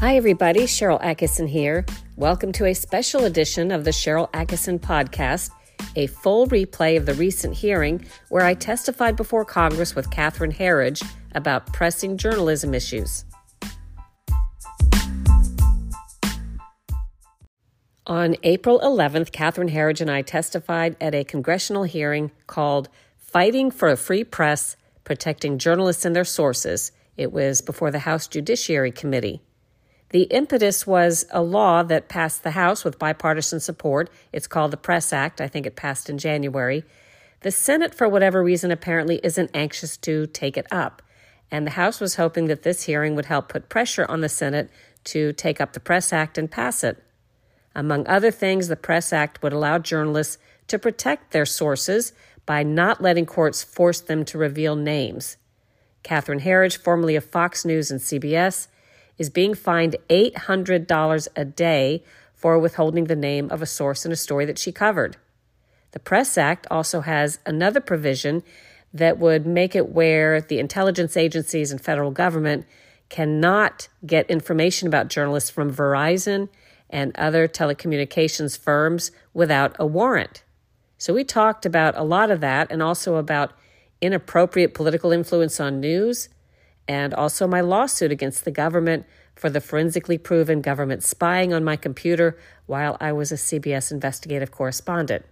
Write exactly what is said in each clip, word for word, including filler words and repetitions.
Hi, everybody. Sharyl Attkisson here. Welcome to a special edition of the Sharyl Attkisson Podcast, a full replay of the recent hearing where I testified before Congress with Catherine Herridge about pressing journalism issues. On April eleventh, Catherine Herridge and I testified at a congressional hearing called Fighting for a Free Press, Protecting Journalists and Their Sources. It was before the House Judiciary Committee. The impetus was a law that passed the House with bipartisan support. It's called the Press Act. I think it passed in January. The Senate, for whatever reason, apparently isn't anxious to take it up. And the House was hoping that this hearing would help put pressure on the Senate to take up the Press Act and pass it. Among other things, the Press Act would allow journalists to protect their sources by not letting courts force them to reveal names. Catherine Herridge, formerly of Fox News and C B S, is being fined eight hundred dollars a day for withholding the name of a source in a story that she covered. The Press Act also has another provision that would make it where the intelligence agencies and federal government cannot get information about journalists from Verizon and other telecommunications firms without a warrant. So we talked about a lot of that and also about inappropriate political influence on news, and also my lawsuit against the government for the forensically proven government spying on my computer while I was a C B S investigative correspondent.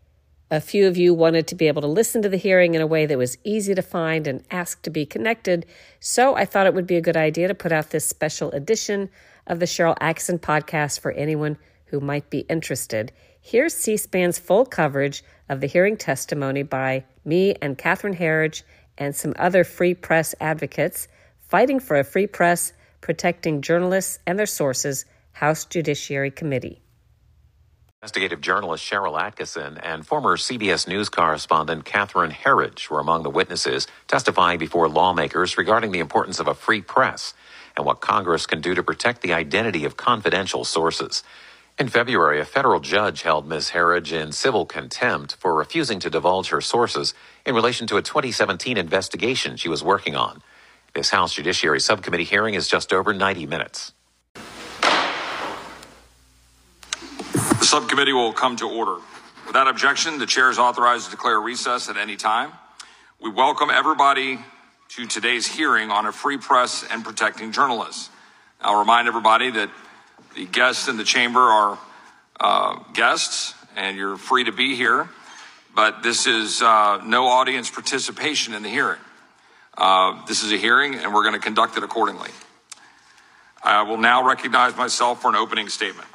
A few of you wanted to be able to listen to the hearing in a way that was easy to find and ask to be connected, so I thought it would be a good idea to put out this special edition of the Sharyl Attkisson Podcast for anyone who might be interested. Here's C-SPAN's full coverage of the hearing testimony by me and Catherine Herridge and some other free press advocates fighting for a free press, protecting journalists and their sources, House Judiciary Committee. Investigative journalist Sharyl Attkisson and former C B S News correspondent Catherine Herridge were among the witnesses testifying before lawmakers regarding the importance of a free press and what Congress can do to protect the identity of confidential sources. In February, a federal judge held Miz Herridge in civil contempt for refusing to divulge her sources in relation to a twenty seventeen investigation she was working on. This House Judiciary Subcommittee hearing is just over ninety minutes. The subcommittee will come to order. Without objection, the chair is authorized to declare recess at any time. We welcome everybody to today's hearing on a free press and protecting journalists. I'll remind everybody that the guests in the chamber are uh, guests, and you're free to be here, but this is uh, no audience participation in the hearing. Uh, this is a hearing, and we're going to conduct it accordingly. I will now recognize myself for an opening statement.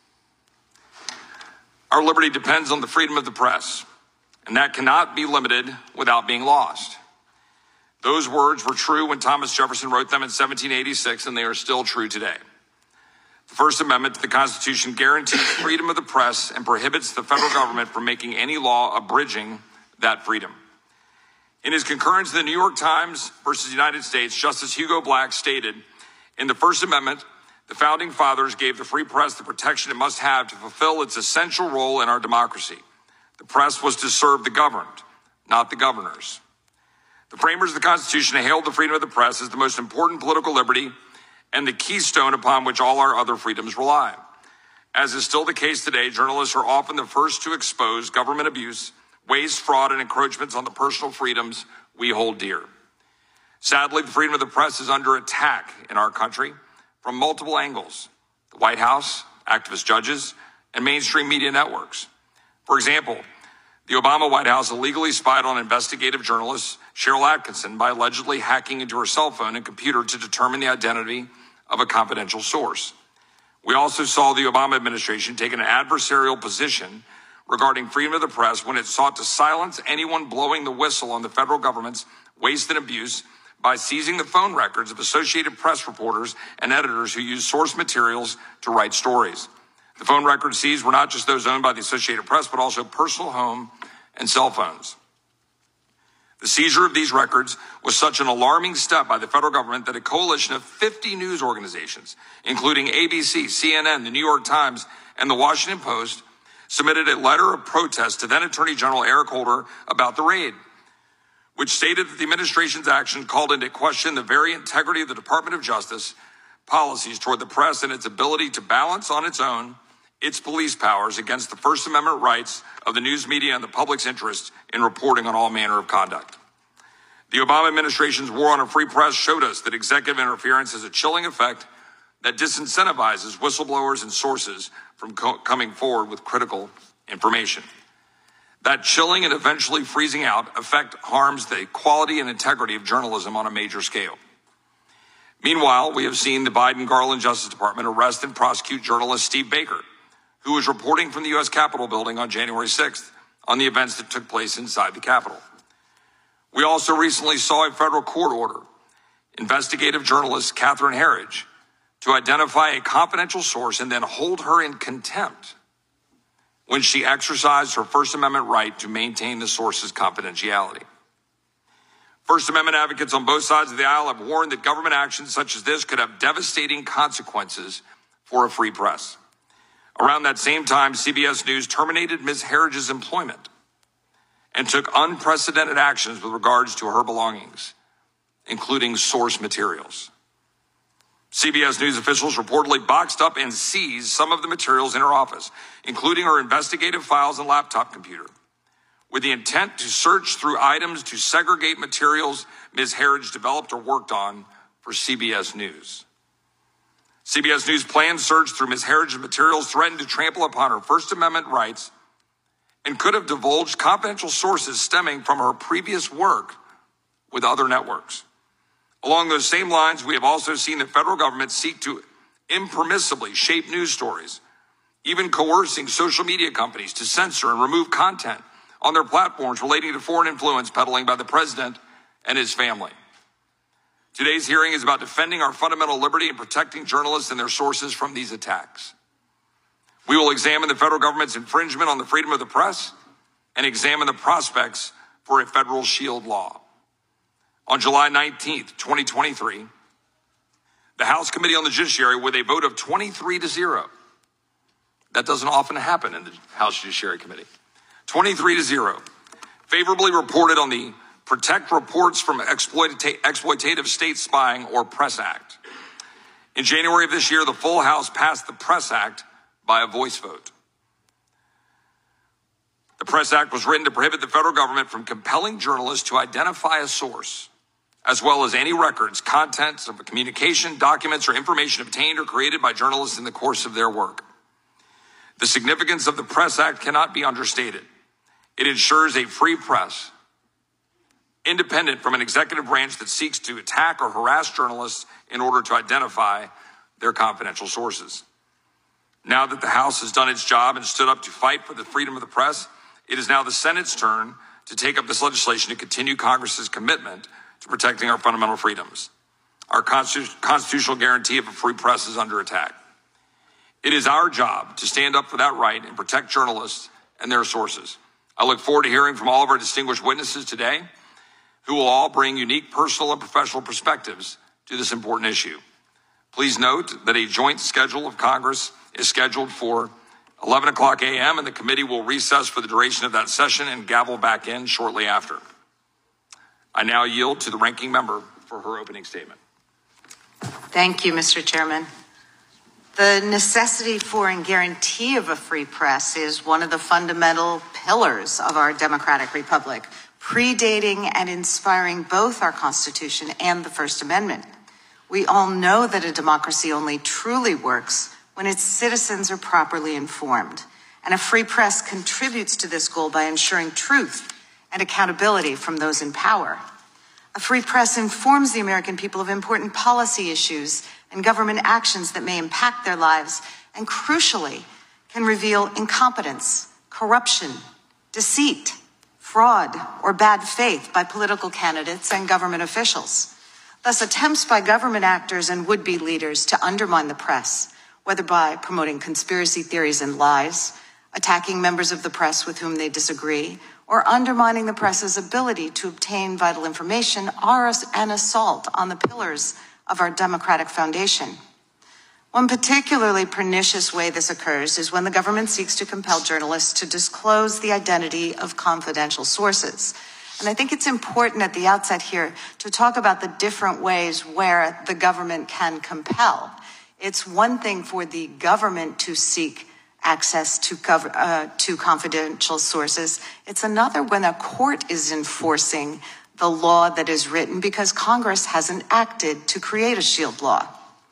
Our liberty depends on the freedom of the press, and that cannot be limited without being lost. Those words were true when Thomas Jefferson wrote them in seventeen eighty-six, and they are still true today. The First Amendment to the Constitution guarantees freedom of the press and prohibits the federal government from making any law abridging that freedom. In his concurrence in the New York Times versus United States, Justice Hugo Black stated, in the First Amendment, the Founding Fathers gave the free press the protection it must have to fulfill its essential role in our democracy. The press was to serve the governed, not the governors. The framers of the Constitution hailed the freedom of the press as the most important political liberty and the keystone upon which all our other freedoms rely. As is still the case today, journalists are often the first to expose government abuse, waste, fraud, and encroachments on the personal freedoms we hold dear. Sadly, the freedom of the press is under attack in our country from multiple angles: the White House, activist judges, and mainstream media networks. For example, the Obama White House illegally spied on investigative journalist Sharyl Attkisson by allegedly hacking into her cell phone and computer to determine the identity of a confidential source. We also saw the Obama administration take an adversarial position regarding freedom of the press when it sought to silence anyone blowing the whistle on the federal government's waste and abuse by seizing the phone records of Associated Press reporters and editors who used source materials to write stories. The phone records seized were not just those owned by the Associated Press, but also personal home and cell phones. The seizure of these records was such an alarming step by the federal government that a coalition of fifty news organizations, including A B C, C N N, the New York Times, and the Washington Post, submitted a letter of protest to then Attorney General Eric Holder about the raid, which stated that the administration's action called into question the very integrity of the Department of Justice, policies toward the press and its ability to balance on its own its police powers against the First Amendment rights of the news media and the public's interest in reporting on all manner of conduct. The Obama administration's war on a free press showed us that executive interference has a chilling effect that disincentivizes whistleblowers and sources from co- coming forward with critical information. That chilling and eventually freezing out effect harms the quality and integrity of journalism on a major scale. Meanwhile, we have seen the Biden-Garland Justice Department arrest and prosecute journalist Steve Baker, who was reporting from the U S Capitol building on January sixth on the events that took place inside the Capitol. We also recently saw a federal court order investigative journalist Catherine Herridge to identify a confidential source and then hold her in contempt when she exercised her First Amendment right to maintain the source's confidentiality. First Amendment advocates on both sides of the aisle have warned that government actions such as this could have devastating consequences for a free press. Around that same time, C B S News terminated Miz Herridge's employment and took unprecedented actions with regards to her belongings, including source materials. C B S News officials reportedly boxed up and seized some of the materials in her office, including her investigative files and laptop computer, with the intent to search through items to segregate materials Miz Herridge developed or worked on for C B S News. C B S News' planned search through Miz Herridge's materials threatened to trample upon her First Amendment rights and could have divulged confidential sources stemming from her previous work with other networks. Along those same lines, we have also seen the federal government seek to impermissibly shape news stories, even coercing social media companies to censor and remove content on their platforms relating to foreign influence peddling by the president and his family. Today's hearing is about defending our fundamental liberty and protecting journalists and their sources from these attacks. We will examine the federal government's infringement on the freedom of the press and examine the prospects for a federal shield law. On July nineteenth, twenty twenty-three, the House Committee on the Judiciary, with a vote of twenty-three to zero, that doesn't often happen in the House Judiciary Committee, twenty-three to zero, favorably reported on the Protect Reports from Exploita- Exploitative State Spying, or PRESS Act. In January of this year, the full House passed the PRESS Act by a voice vote. The PRESS Act was written to prohibit the federal government from compelling journalists to identify a source, as well as any records, contents of a communication, documents, or information obtained or created by journalists in the course of their work. The significance of the PRESS Act cannot be understated. It ensures a free press, independent from an executive branch that seeks to attack or harass journalists in order to identify their confidential sources. Now that the House has done its job and stood up to fight for the freedom of the press, it is now the Senate's turn to take up this legislation to continue Congress's commitment to protecting our fundamental freedoms. Our constitu- constitutional guarantee of a free press is under attack. It is our job to stand up for that right and protect journalists and their sources. I look forward to hearing from all of our distinguished witnesses today, who will all bring unique personal and professional perspectives to this important issue. Please note that a joint schedule of Congress is scheduled for eleven o'clock a.m. and the committee will recess for the duration of that session and gavel back in shortly after. I now yield to the ranking member for her opening statement. Thank you, Mister Chairman. The necessity for and guarantee of a free press is one of the fundamental pillars of our democratic republic, predating and inspiring both our Constitution and the First Amendment. We all know that a democracy only truly works when its citizens are properly informed, and a free press contributes to this goal by ensuring truth and accountability from those in power. A free press informs the American people of important policy issues and government actions that may impact their lives, and crucially, can reveal incompetence, corruption, deceit, fraud, or bad faith by political candidates and government officials. Thus, attempts by government actors and would-be leaders to undermine the press, whether by promoting conspiracy theories and lies, attacking members of the press with whom they disagree, or undermining the press's ability to obtain vital information, are an assault on the pillars of our democratic foundation. One particularly pernicious way this occurs is when the government seeks to compel journalists to disclose the identity of confidential sources. And I think it's important at the outset here to talk about the different ways where the government can compel. It's one thing for the government to seek access to, cover, uh, to confidential sources. It's another when a court is enforcing the law that is written because Congress hasn't acted to create a shield law.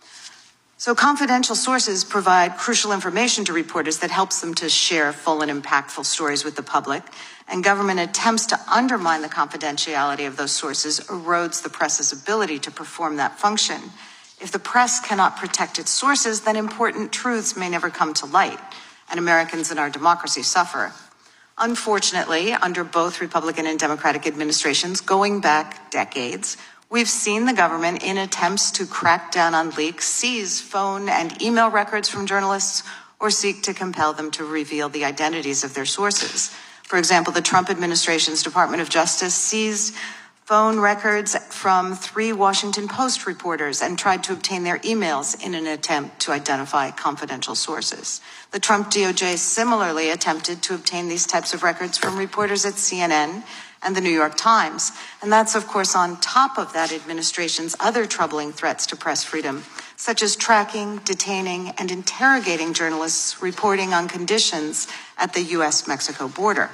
So confidential sources provide crucial information to reporters that helps them to share full and impactful stories with the public, and government attempts to undermine the confidentiality of those sources erodes the press's ability to perform that function. If the press cannot protect its sources, then important truths may never come to light, and Americans and our democracy suffer. Unfortunately, under both Republican and Democratic administrations, going back decades, we've seen the government, in attempts to crack down on leaks, seize phone and email records from journalists or seek to compel them to reveal the identities of their sources. For example, the Trump administration's Department of Justice seized phone records from three Washington Post reporters and tried to obtain their emails in an attempt to identify confidential sources. The Trump D O J similarly attempted to obtain these types of records from reporters at C N N and the New York Times. And that's, of course, on top of that administration's other troubling threats to press freedom, such as tracking, detaining, and interrogating journalists reporting on conditions at the U S Mexico border.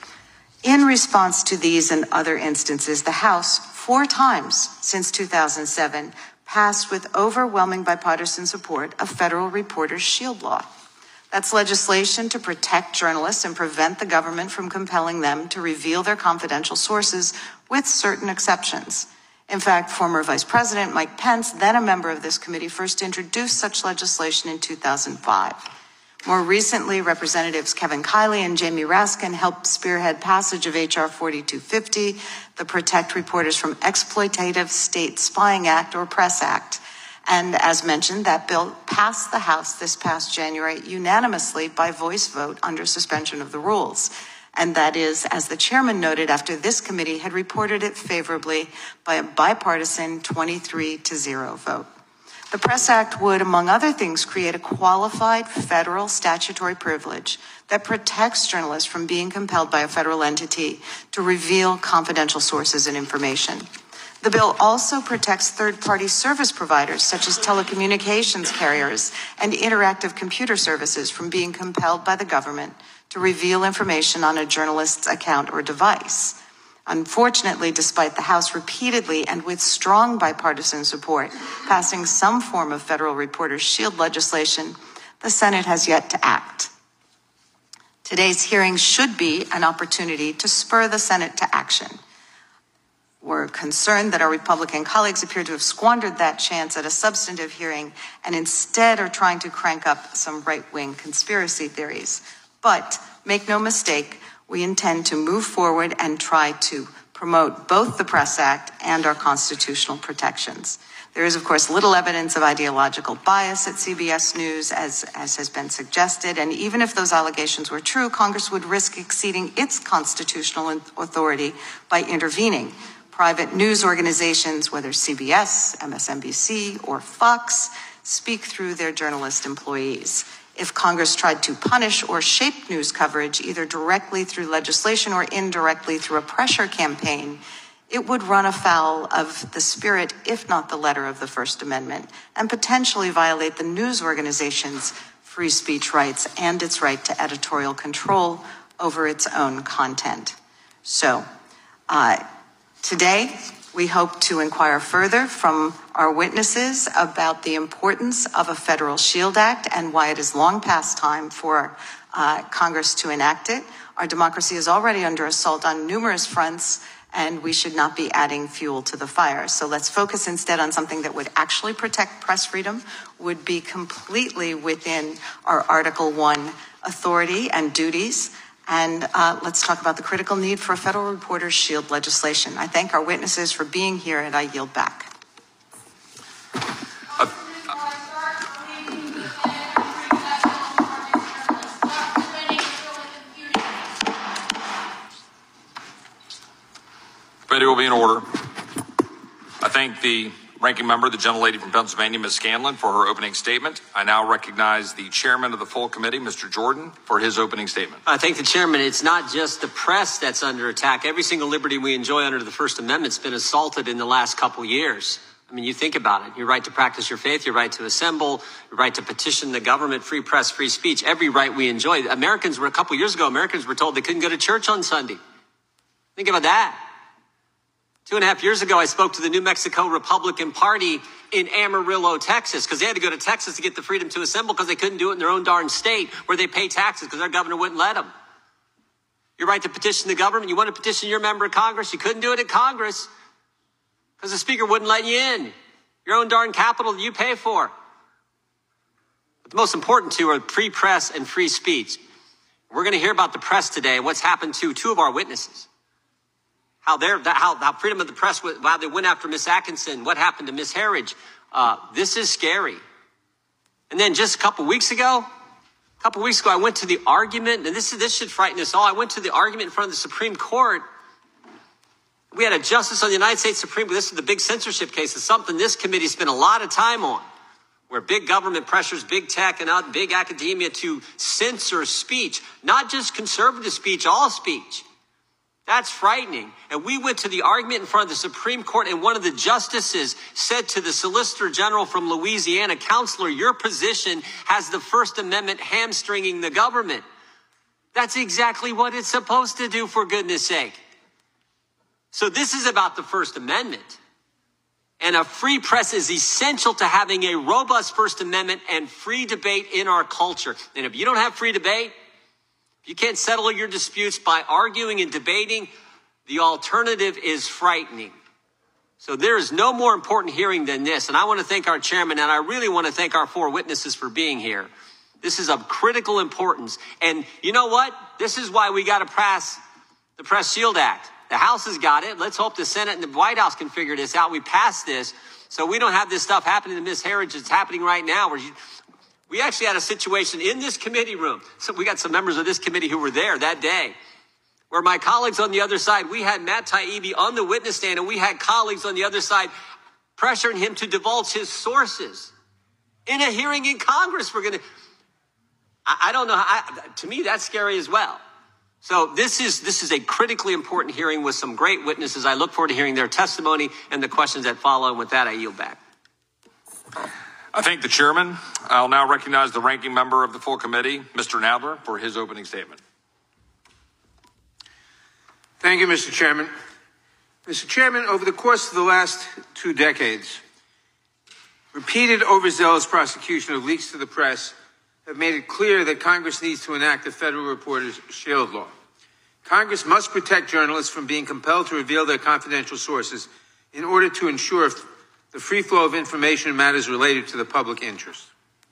In response to these and other instances, the House, four times since two thousand seven, passed with overwhelming bipartisan support a federal reporters' shield law. That's legislation to protect journalists and prevent the government from compelling them to reveal their confidential sources, with certain exceptions. In fact, former Vice President Mike Pence, then a member of this committee, first introduced such legislation in two thousand five. More recently, Representatives Kevin Kiley and Jamie Raskin helped spearhead passage of H R forty-two fifty, the Protect Reporters from Exploitative State Spying Act, or PRESS Act. And as mentioned, that bill passed the House this past January unanimously by voice vote under suspension of the rules. And that is, as the chairman noted, after this committee had reported it favorably by a bipartisan twenty-three to zero vote. The PRESS Act would, among other things, create a qualified federal statutory privilege that protects journalists from being compelled by a federal entity to reveal confidential sources and information. The bill also protects third-party service providers, such as telecommunications carriers and interactive computer services, from being compelled by the government to reveal information on a journalist's account or device. Unfortunately, despite the House repeatedly and with strong bipartisan support passing some form of federal reporters' shield legislation, the Senate has yet to act. Today's hearing should be an opportunity to spur the Senate to action. We're concerned that our Republican colleagues appear to have squandered that chance at a substantive hearing and instead are trying to crank up some right-wing conspiracy theories. But make no mistake, we intend to move forward and try to promote both the PRESS Act and our constitutional protections. There is, of course, little evidence of ideological bias at C B S News, as, as has been suggested, and even if those allegations were true, Congress would risk exceeding its constitutional authority by intervening. Private news organizations, whether C B S, M S N B C, or Fox, speak through their journalist employees. If Congress tried to punish or shape news coverage, either directly through legislation or indirectly through a pressure campaign, it would run afoul of the spirit, if not the letter, of the First Amendment, and potentially violate the news organization's free speech rights and its right to editorial control over its own content. So, uh, today, we hope to inquire further from our witnesses about the importance of a federal SHIELD Act and why it is long past time for uh, Congress to enact it. Our democracy is already under assault on numerous fronts, and we should not be adding fuel to the fire. So let's focus instead on something that would actually protect press freedom, would be completely within our Article one authority and duties. And uh, let's talk about the critical need for a federal reporters' shield legislation. I thank our witnesses for being here, and I yield back. Uh, Committee will be in order. I thank the Ranking Member, the gentlelady from Pennsylvania, Miz Scanlon, for her opening statement. I now recognize the chairman of the full committee, Mister Jordan, for his opening statement. I thank the chairman. It's not just the press that's under attack. Every single liberty we enjoy under the First Amendment has been assaulted in the last couple years. I mean, you think about it. Your right to practice your faith, your right to assemble, your right to petition the government, free press, free speech, every right we enjoy. Americans were, a couple years ago, Americans were told they couldn't go to church on Sunday. Think about that. Two and a half years ago, I spoke to the New Mexico Republican Party in Amarillo, Texas, because they had to go to Texas to get the freedom to assemble because they couldn't do it in their own darn state where they pay taxes because their governor wouldn't let them. Your right to petition the government, you want to petition your member of Congress, you couldn't do it in Congress because the speaker wouldn't let you in. Your own darn capital that you pay for. But the most important two are free press and free speech. We're going to hear about the press today and what's happened to two of our witnesses. How they're, how, how freedom of the press, how they went after Miss Atkinson, what happened to Miss Herridge. Uh, this is scary. And then just a couple weeks ago, a couple weeks ago, I went to the argument, and this, this should frighten us all. I went to the argument in front of the Supreme Court. We had a justice on the United States Supreme Court. This is the big censorship case. It's something this committee spent a lot of time on, where big government pressures big tech and big academia to censor speech, not just conservative speech, all speech. That's frightening. And we went to the argument in front of the Supreme Court, and one of the justices said to the Solicitor General from Louisiana, "Counselor, your position has the First Amendment hamstringing the government." That's exactly what it's supposed to do, for goodness sake. So this is about the First Amendment. And a free press is essential to having a robust First Amendment and free debate in our culture. And if you don't have free debate, you can't settle your disputes by arguing and debating, the alternative is frightening. So there is no more important hearing than this. And I want to thank our chairman, and I really want to thank our four witnesses for being here. This is of critical importance. And you know what? This is why we got to pass the Press Shield Act. The House has got it. Let's hope the Senate and the White House can figure this out. We pass this so we don't have this stuff happening to Miz Herridge. It's happening right now where you... We actually had a situation in this committee room. So we got some members of this committee who were there that day, where my colleagues on the other side, we had Matt Taibbi on the witness stand, and we had colleagues on the other side pressuring him to divulge his sources in a hearing in Congress. We're going to, I, I don't know. I, to me, that's scary as well. So this is, this is a critically important hearing with some great witnesses. I look forward to hearing their testimony and the questions that follow. And with that, I yield back. I thank the chairman. I'll now recognize the ranking member of the full committee, Mister Nadler, for his opening statement. Thank you, Mister Chairman. Mister Chairman, over the course of the last two decades, repeated overzealous prosecution of leaks to the press have made it clear that Congress needs to enact the Federal Reporters Shield Law. Congress must protect journalists from being compelled to reveal their confidential sources in order to ensure the free flow of information in matters related to the public interest.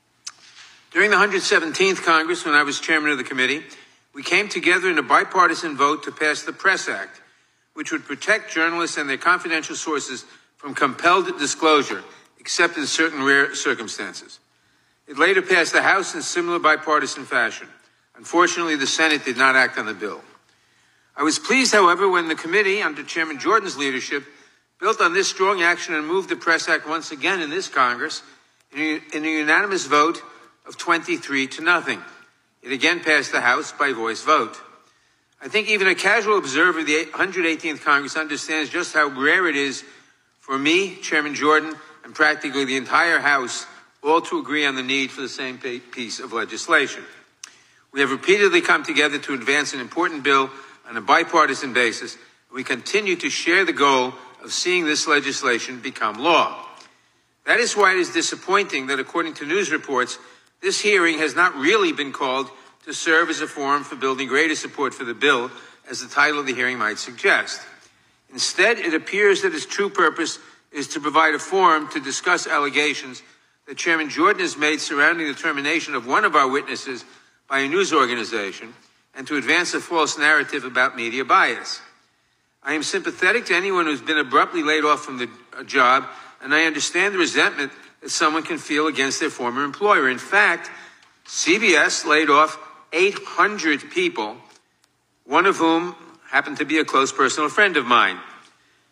During the one hundred seventeenth Congress, when I was chairman of the committee, we came together in a bipartisan vote to pass the Press Act, which would protect journalists and their confidential sources from compelled disclosure, except in certain rare circumstances. It later passed the House in similar bipartisan fashion. Unfortunately, the Senate did not act on the bill. I was pleased, however, when the committee, under Chairman Jordan's leadership, built on this strong action and moved the Press Act once again in this Congress in a, in a unanimous vote of twenty-three to nothing. It again passed the House by voice vote. I think even a casual observer of the one hundred eighteenth Congress understands just how rare it is for me, Chairman Jordan, and practically the entire House all to agree on the need for the same piece of legislation. We have repeatedly come together to advance an important bill on a bipartisan basis, and we continue to share the goal of seeing this legislation become law. That is why it is disappointing that, according to news reports, this hearing has not really been called to serve as a forum for building greater support for the bill, as the title of the hearing might suggest. Instead, it appears that its true purpose is to provide a forum to discuss allegations that Chairman Jordan has made surrounding the termination of one of our witnesses by a news organization, and to advance a false narrative about media bias. I am sympathetic to anyone who's been abruptly laid off from the job, and I understand the resentment that someone can feel against their former employer. In fact, C B S laid off eight hundred people, one of whom happened to be a close personal friend of mine.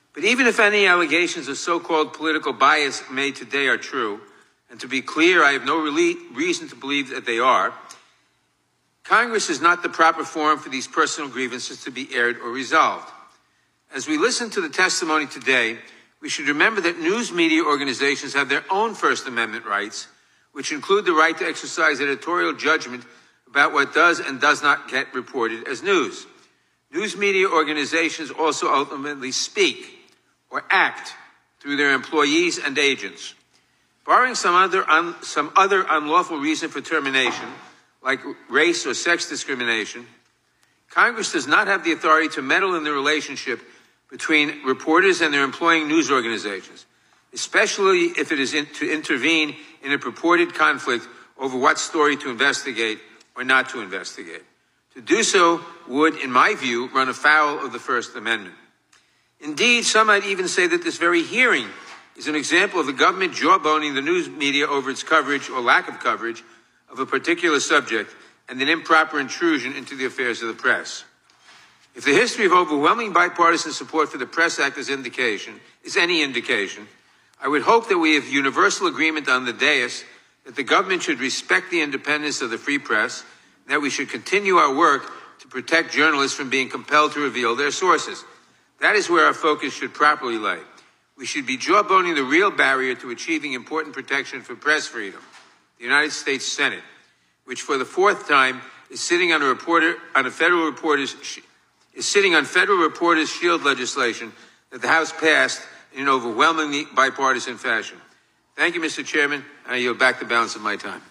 But even if any allegations of so-called political bias made today are true, and to be clear, I have no reason to believe that they are, Congress is not the proper forum for these personal grievances to be aired or resolved. As we listen to the testimony today, we should remember that news media organizations have their own First Amendment rights, which include the right to exercise editorial judgment about what does and does not get reported as news. News media organizations also ultimately speak or act through their employees and agents. Barring some other, un, some other unlawful reason for termination, like race or sex discrimination, Congress does not have the authority to meddle in the relationship between reporters and their employing news organizations, especially if it is in, to intervene in a purported conflict over what story to investigate or not to investigate. To do so would, in my view, run afoul of the First Amendment. Indeed, some might even say that this very hearing is an example of the government jawboning the news media over its coverage or lack of coverage of a particular subject and an improper intrusion into the affairs of the press. If the history of overwhelming bipartisan support for the Press Act is indication, is any indication, I would hope that we have universal agreement on the dais that the government should respect the independence of the free press, and that we should continue our work to protect journalists from being compelled to reveal their sources. That is where our focus should properly lay. We should be jawboning the real barrier to achieving important protection for press freedom, the United States Senate, which for the fourth time is sitting on a reporter on a federal reporters is sitting on federal reporters' shield legislation that the House passed in an overwhelmingly bipartisan fashion. Thank you, Mister Chairman, and I yield back the balance of my time.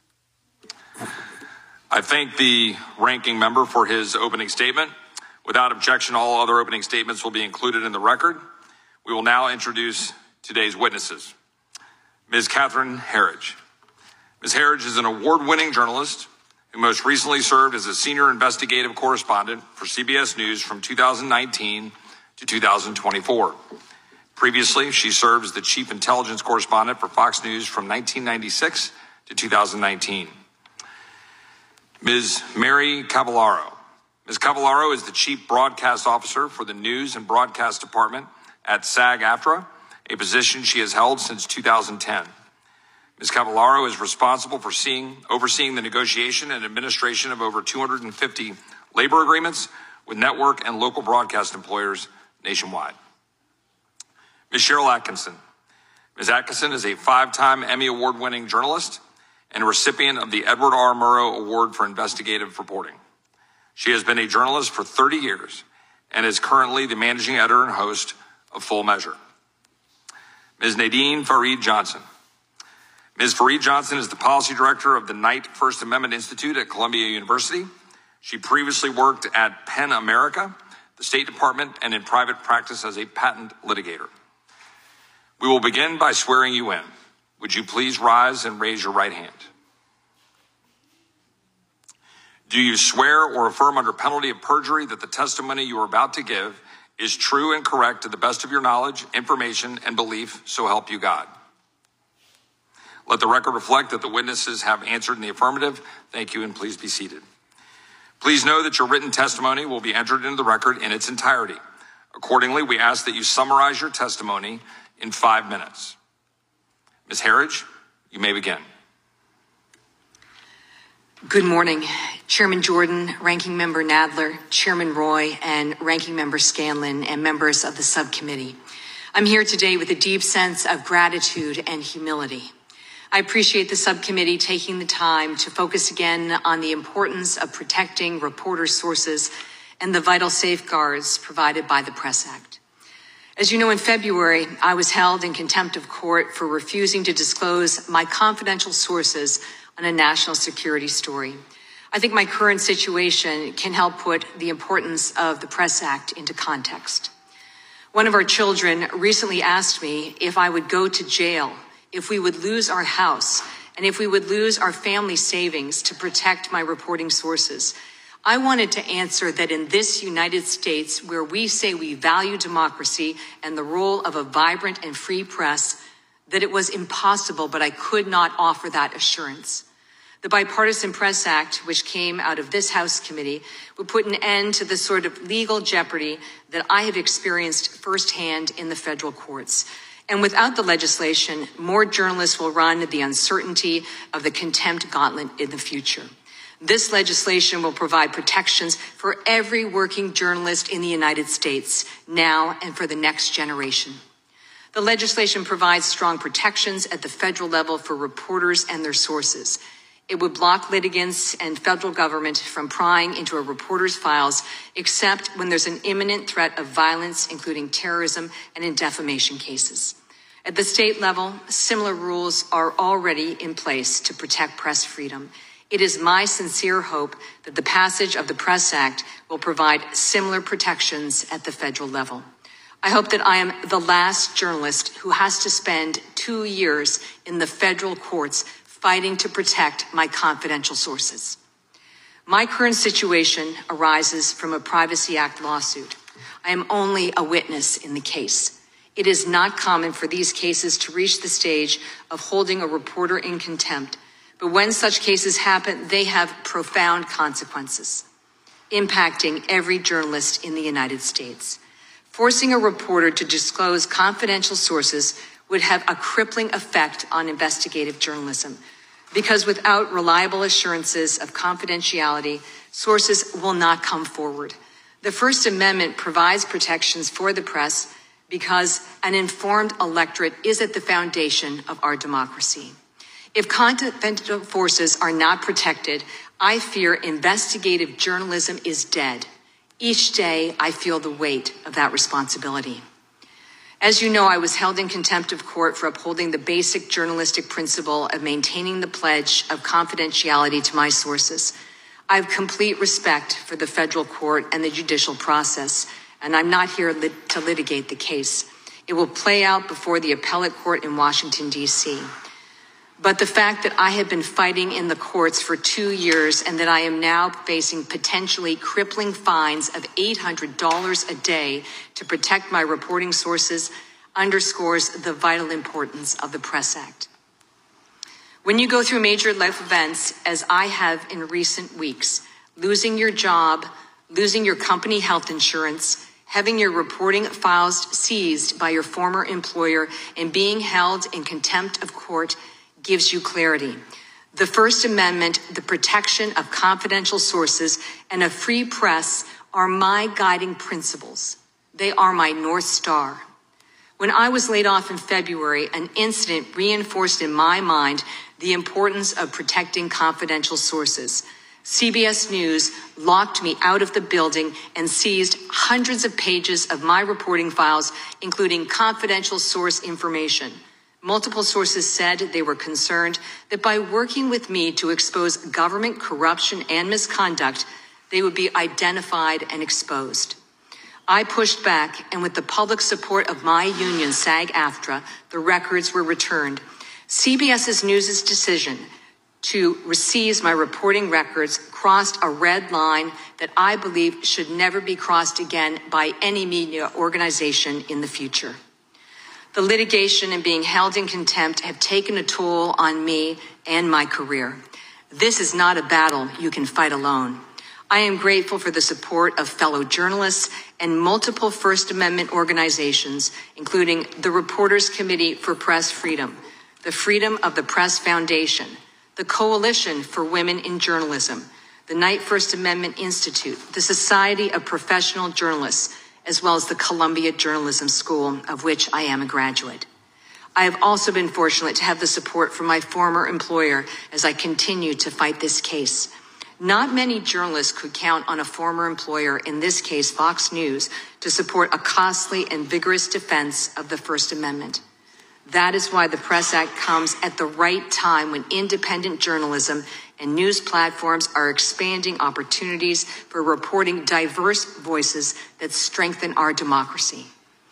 I thank the ranking member for his opening statement. Without objection, all other opening statements will be included in the record. We will now introduce today's witnesses. Miz Catherine Herridge. Miz Herridge is an award-winning journalist who most recently served as a senior investigative correspondent for C B S News from two thousand nineteen to two thousand twenty-four. Previously, she served as the chief intelligence correspondent for Fox News from nineteen ninety-six to two thousand nineteen. Miz Mary Cavallaro. Miz Cavallaro is the chief broadcast officer for the News and Broadcast Department at SAG-AFTRA, a position she has held since two thousand ten. Miz Cavallaro is responsible for seeing, overseeing the negotiation and administration of over two hundred fifty labor agreements with network and local broadcast employers nationwide. Miz Sharyl Attkisson. Miz Attkisson is a five-time Emmy Award-winning journalist and a recipient of the Edward R. Murrow Award for Investigative Reporting. She has been a journalist for thirty years and is currently the managing editor and host of Full Measure. Miz Nadine Farid Johnson. Miz Farid Johnson is the policy director of the Knight First Amendment Institute at Columbia University. She previously worked at PEN America, the State Department, and in private practice as a patent litigator. We will begin by swearing you in. Would you please rise and raise your right hand? Do you swear or affirm under penalty of perjury that the testimony you are about to give is true and correct to the best of your knowledge, information, and belief, so help you God? Let the record reflect that the witnesses have answered in the affirmative. Thank you, and please be seated. Please know that your written testimony will be entered into the record in its entirety. Accordingly, we ask that you summarize your testimony in five minutes. Miz Herridge, you may begin. Good morning, Chairman Jordan, Ranking Member Nadler, Chairman Roy, and Ranking Member Scanlon, and members of the subcommittee. I'm here today with a deep sense of gratitude and humility. I appreciate the subcommittee taking the time to focus again on the importance of protecting reporter sources and the vital safeguards provided by the Press Act. As you know, in February, I was held in contempt of court for refusing to disclose my confidential sources on a national security story. I think my current situation can help put the importance of the Press Act into context. One of our children recently asked me if I would go to jail if we would lose our house and if we would lose our family savings to protect my reporting sources. I wanted to answer that in this United States, where we say we value democracy and the role of a vibrant and free press, that it was impossible, but I could not offer that assurance. The Bipartisan Press Act, which came out of this House committee, would put an end to the sort of legal jeopardy that I have experienced firsthand in the federal courts. And without the legislation, more journalists will run the uncertainty of the contempt gauntlet in the future. This legislation will provide protections for every working journalist in the United States, now and for the next generation. The legislation provides strong protections at the federal level for reporters and their sources. It would block litigants and federal government from prying into a reporter's files, except when there's an imminent threat of violence, including terrorism and in defamation cases. At the state level, similar rules are already in place to protect press freedom. It is my sincere hope that the passage of the Press Act will provide similar protections at the federal level. I hope that I am the last journalist who has to spend two years in the federal courts fighting to protect my confidential sources. My current situation arises from a Privacy Act lawsuit. I am only a witness in the case. It is not common for these cases to reach the stage of holding a reporter in contempt, but when such cases happen, they have profound consequences, impacting every journalist in the United States. Forcing a reporter to disclose confidential sources would have a crippling effect on investigative journalism, because without reliable assurances of confidentiality, sources will not come forward. The First Amendment provides protections for the press because an informed electorate is at the foundation of our democracy. If confidential forces are not protected, I fear investigative journalism is dead. Each day, I feel the weight of that responsibility. As you know, I was held in contempt of court for upholding the basic journalistic principle of maintaining the pledge of confidentiality to my sources. I have complete respect for the federal court and the judicial process, and I'm not here lit- to litigate the case. It will play out before the appellate court in Washington, D C But the fact that I have been fighting in the courts for two years and that I am now facing potentially crippling fines of eight hundred dollars a day to protect my reporting sources underscores the vital importance of the Press Act. When you go through major life events, as I have in recent weeks, losing your job, losing your company health insurance, having your reporting files seized by your former employer, and being held in contempt of court gives you clarity. The First Amendment, the protection of confidential sources, and a free press are my guiding principles. They are my North Star. When I was laid off in February, an incident reinforced in my mind the importance of protecting confidential sources. C B S News locked me out of the building and seized hundreds of pages of my reporting files, including confidential source information. Multiple sources said they were concerned that by working with me to expose government corruption and misconduct, they would be identified and exposed. I pushed back, and with the public support of my union, SAG-AFTRA, the records were returned. C B S News' decision to seize my reporting records crossed a red line that I believe should never be crossed again by any media organization in the future. The litigation and being held in contempt have taken a toll on me and my career. This is not a battle you can fight alone. I am grateful for the support of fellow journalists and multiple First Amendment organizations, including the Reporters Committee for Press Freedom, the Freedom of the Press Foundation, the Coalition for Women in Journalism, the Knight First Amendment Institute, the Society of Professional Journalists, as well as the Columbia Journalism School, of which I am a graduate. I have also been fortunate to have the support from my former employer as I continue to fight this case. Not many journalists could count on a former employer, in this case Fox News, to support a costly and vigorous defense of the First Amendment. That is why the Press Act comes at the right time, when independent journalism and news platforms are expanding opportunities for reporting diverse voices that strengthen our democracy.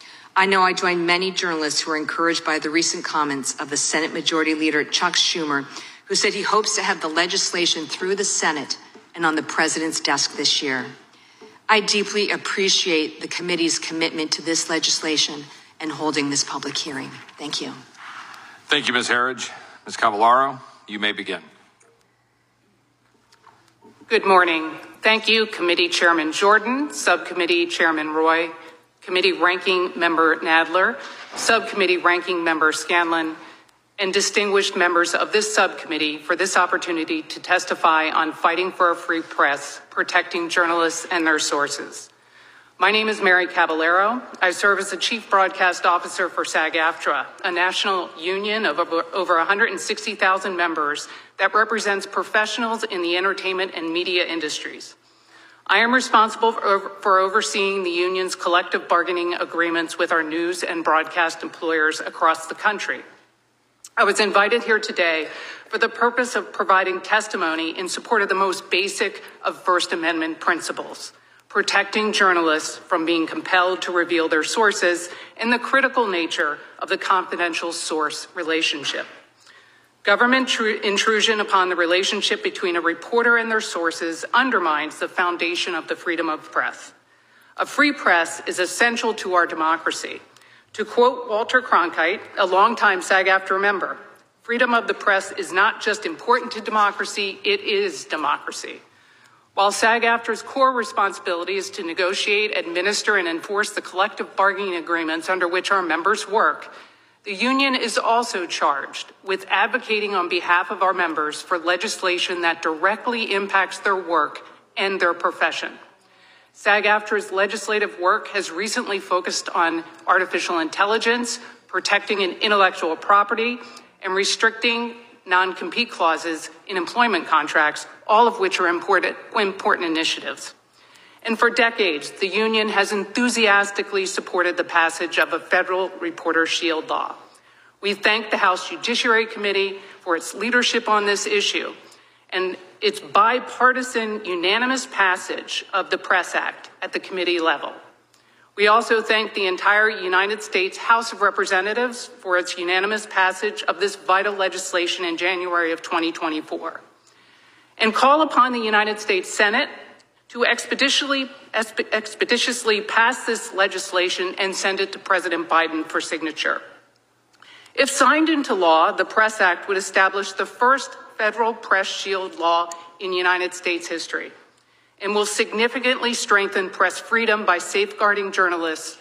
I know I join many journalists who are encouraged by the recent comments of the Senate Majority Leader Chuck Schumer, who said he hopes to have the legislation through the Senate and on the president's desk this year. I deeply appreciate the committee's commitment to this legislation and holding this public hearing. Thank you. Thank you, Miz Herridge. Miz Cavallaro, you may begin. Good morning. Thank you, Committee Chairman Jordan, Subcommittee Chairman Roy, Committee Ranking Member Nadler, Subcommittee Ranking Member Scanlon, and distinguished members of this subcommittee for this opportunity to testify on fighting for a free press, protecting journalists and their sources. My name is Mary Caballero. I serve as the Chief Broadcast Officer for SAG-AFTRA, a national union of over, over one hundred sixty thousand members that represents professionals in the entertainment and media industries. I am responsible for, for overseeing the union's collective bargaining agreements with our news and broadcast employers across the country. I was invited here today for the purpose of providing testimony in support of the most basic of First Amendment principles, protecting journalists from being compelled to reveal their sources and the critical nature of the confidential source relationship. Government tr- intrusion upon the relationship between a reporter and their sources undermines the foundation of the freedom of press. A free press is essential to our democracy. To quote Walter Cronkite, a longtime SAG-AFTRA member, freedom of the press is not just important to democracy, it is democracy. While SAG-AFTRA's core responsibility is to negotiate, administer, and enforce the collective bargaining agreements under which our members work, the union is also charged with advocating on behalf of our members for legislation that directly impacts their work and their profession. SAG-AFTRA's legislative work has recently focused on artificial intelligence, protecting intellectual property, and restricting non-compete clauses in employment contracts, all of which are important, important initiatives. And for decades, the union has enthusiastically supported the passage of a federal reporter shield law. We thank the House Judiciary Committee for its leadership on this issue and its bipartisan unanimous passage of the Press Act at the committee level. We also thank the entire United States House of Representatives for its unanimous passage of this vital legislation in January of twenty twenty-four, and call upon the United States Senate to expeditiously, expeditiously pass this legislation and send it to President Biden for signature. If signed into law, the Press Act would establish the first federal press shield law in United States history and will significantly strengthen press freedom by safeguarding journalists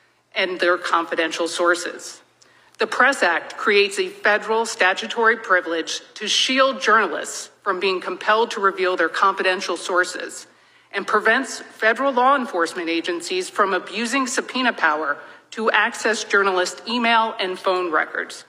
and their confidential sources. The Press Act creates a federal statutory privilege to shield journalists from being compelled to reveal their confidential sources and prevents federal law enforcement agencies from abusing subpoena power to access journalists' email and phone records.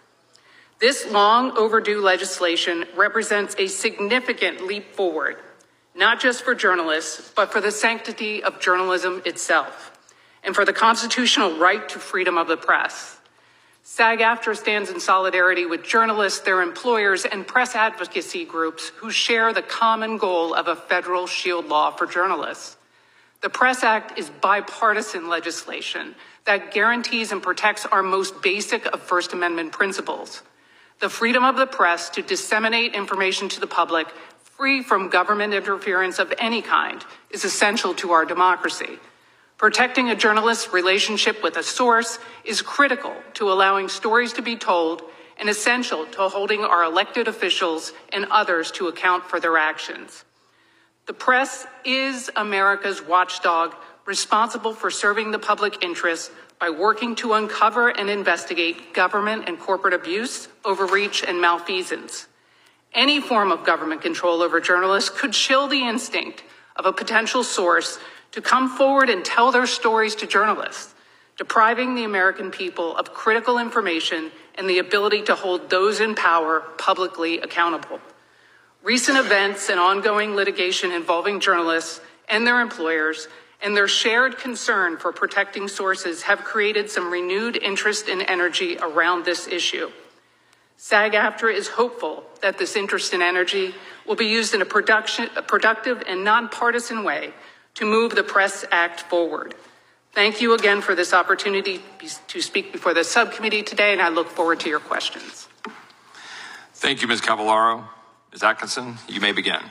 This long overdue legislation represents a significant leap forward, not just for journalists, but for the sanctity of journalism itself and for the constitutional right to freedom of the press. SAG-AFTRA stands in solidarity with journalists, their employers, and press advocacy groups who share the common goal of a federal shield law for journalists. The Press Act is bipartisan legislation that guarantees and protects our most basic of First Amendment principles: the freedom of the press to disseminate information to the public free from government interference of any kind is essential to our democracy. Protecting a journalist's relationship with a source is critical to allowing stories to be told and essential to holding our elected officials and others to account for their actions. The press is America's watchdog, responsible for serving the public interest by working to uncover and investigate government and corporate abuse, overreach, and malfeasance. Any form of government control over journalists could chill the instinct of a potential source to come forward and tell their stories to journalists, depriving the American people of critical information and the ability to hold those in power publicly accountable. Recent events and ongoing litigation involving journalists and their employers and their shared concern for protecting sources have created some renewed interest and energy around this issue. SAG-AFTRA is hopeful that this interest and energy will be used in a, production, a productive and nonpartisan way to move the Press Act forward. Thank you again for this opportunity to speak before the subcommittee today, and I look forward to your questions. Thank you, Miz Caballero. Miz Atkinson, you may begin.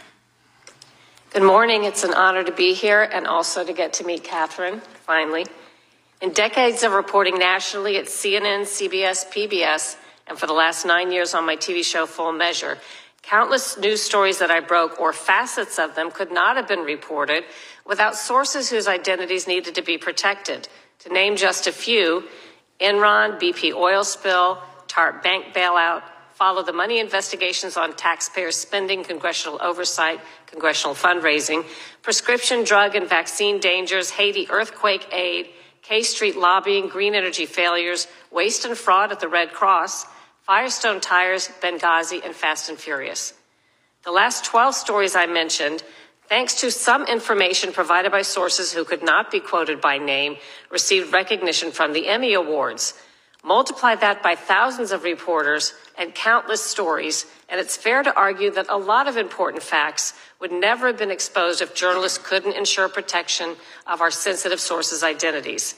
Good morning. It's an honor to be here and also to get to meet Catherine, finally. In decades of reporting nationally at C N N, C B S, P B S, and for the last nine years on my T V show Full Measure, Countless news stories that I broke, or facets of them, could not have been reported without sources whose identities needed to be protected. To name just a few, Enron, B P oil spill, TARP bank bailout, follow the money investigations on taxpayer spending, congressional oversight, congressional fundraising, prescription drug and vaccine dangers, Haiti earthquake aid, K Street lobbying, green energy failures, waste and fraud at the Red Cross, Firestone Tires, Benghazi, and Fast and Furious. The last twelve stories I mentioned, thanks to some information provided by sources who could not be quoted by name, received recognition from the Emmy Awards. Multiply that by thousands of reporters and countless stories, and it's fair to argue that a lot of important facts would never have been exposed if journalists couldn't ensure protection of our sensitive sources' identities.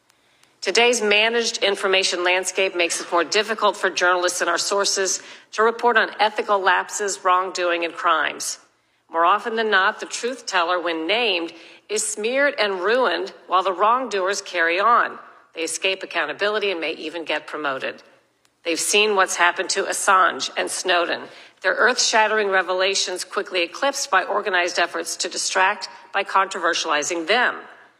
Today's managed information landscape makes it more difficult for journalists and our sources to report on ethical lapses, wrongdoing, and crimes. More often than not, the truth teller, when named, is smeared and ruined while the wrongdoers carry on. They escape accountability and may even get promoted. They've seen what's happened to Assange and Snowden, their earth-shattering revelations quickly eclipsed by organized efforts to distract by controversializing them.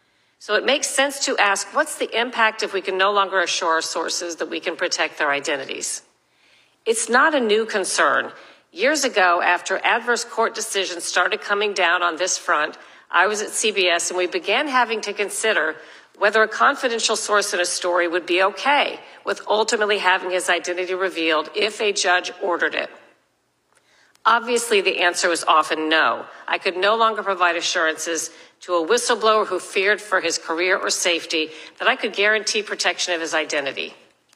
So it makes sense to ask, what's the impact if we can no longer assure our sources that we can protect their identities? It's not a new concern. Years ago, after adverse court decisions started coming down on this front, I was at C B S and we began having to consider whether a confidential source in a story would be okay with ultimately having his identity revealed if a judge ordered it. Obviously, the answer was often no. I could no longer provide assurances to a whistleblower who feared for his career or safety that I could guarantee protection of his identity.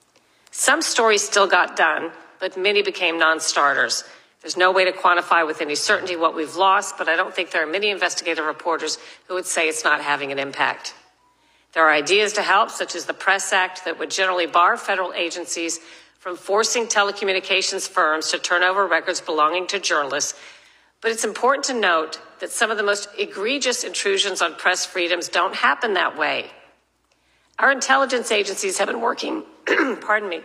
Some stories still got done, but many became non-starters. There's no way to quantify with any certainty what we've lost, but I don't think there are many investigative reporters who would say it's not having an impact. There are ideas to help, such as the Press Act, that would generally bar federal agencies from forcing telecommunications firms to turn over records belonging to journalists. But it's important to note that some of the most egregious intrusions on press freedoms don't happen that way. Our intelligence agencies have been working, pardon me,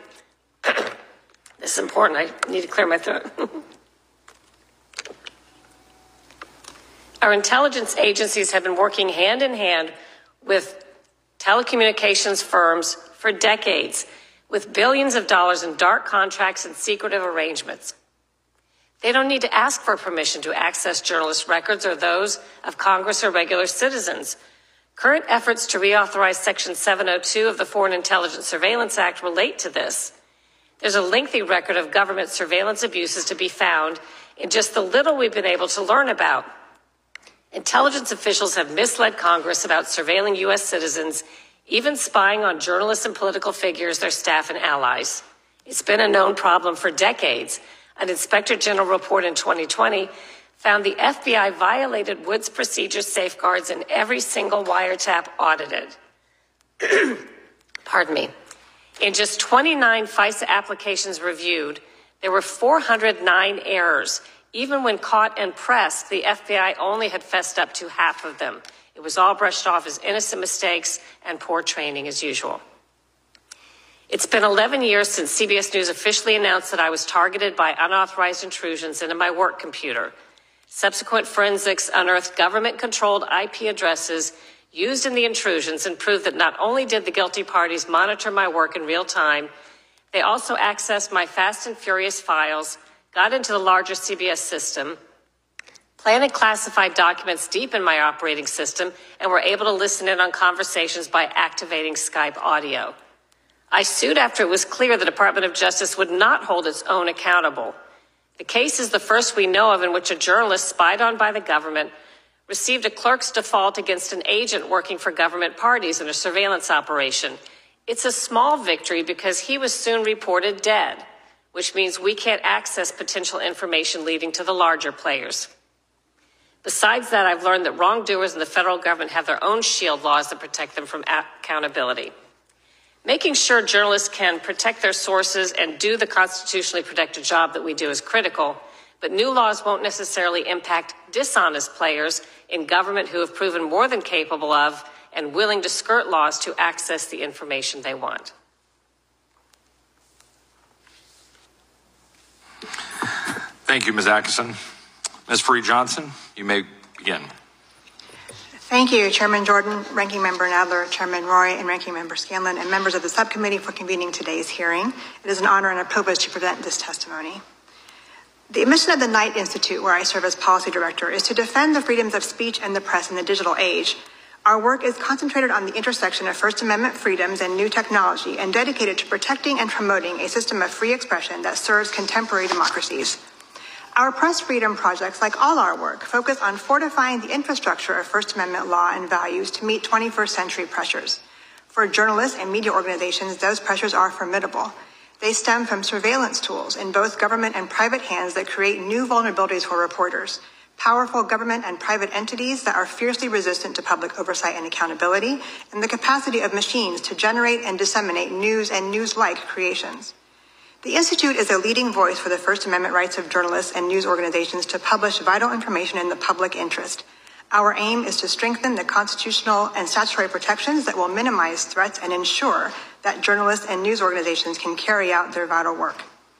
this is important, I need to clear my throat. Our intelligence agencies have been working hand in hand with telecommunications firms for decades, with billions of dollars in dark contracts and secretive arrangements. They don't need to ask for permission to access journalist records or those of Congress or regular citizens. Current efforts to reauthorize Section seven oh two of the Foreign Intelligence Surveillance Act relate to this. There's a lengthy record of government surveillance abuses to be found in just the little we've been able to learn about. Intelligence officials have misled Congress about surveilling U S citizens, even spying on journalists and political figures, their staff and allies. It's been a known problem for decades. An Inspector General report in twenty twenty found the F B I violated Woods procedure safeguards in every single wiretap audited. Pardon me. In just twenty-nine FISA applications reviewed, there were four hundred nine errors. Even when caught and pressed, the F B I only had fessed up to half of them. It was all brushed off as innocent mistakes and poor training as usual. It's been eleven years since C B S News officially announced that I was targeted by unauthorized intrusions into my work computer. Subsequent forensics unearthed government-controlled I P addresses used in the intrusions and proved that not only did the guilty parties monitor my work in real time, they also accessed my Fast and Furious files, got into the larger C B S system, planted classified documents deep in my operating system, and were able to listen in on conversations by activating Skype audio. I sued after it was clear the Department of Justice would not hold its own accountable. The case is the first we know of in which a journalist spied on by the government received a clerk's default against an agent working for government parties in a surveillance operation. It's a small victory because he was soon reported dead, which means we can't access potential information leading to the larger players. Besides that, I've learned that wrongdoers in the federal government have their own shield laws that protect them from accountability. Making sure journalists can protect their sources and do the constitutionally protected job that we do is critical, but new laws won't necessarily impact dishonest players in government who have proven more than capable of and willing to skirt laws to access the information they want. Thank Thank you, Miz Atkinson. Miz Freed-Johnson, you may begin. Thank you, Chairman Jordan, Ranking Member Nadler, Chairman Roy, and Ranking Member Scanlon, and members of the subcommittee for convening today's hearing. It is an honor and a privilege to present this testimony. The mission of the Knight Institute, where I serve as policy director, is to defend the freedoms of speech and the press in the digital age. Our work is concentrated on the intersection of First Amendment freedoms and new technology, and dedicated to protecting and promoting a system of free expression that serves contemporary democracies. Our press freedom projects, like all our work, focus on fortifying the infrastructure of First Amendment law and values to meet twenty-first century pressures. For journalists and media organizations, those pressures are formidable. They stem from surveillance tools in both government and private hands that create new vulnerabilities for reporters, powerful government and private entities that are fiercely resistant to public oversight and accountability, and the capacity of machines to generate and disseminate news and news-like creations. The Institute is a leading voice for the First Amendment rights of journalists and news organizations to publish vital information in the public interest. Our aim is to strengthen the constitutional and statutory protections that will minimize threats and ensure that journalists and news organizations can carry out their vital work.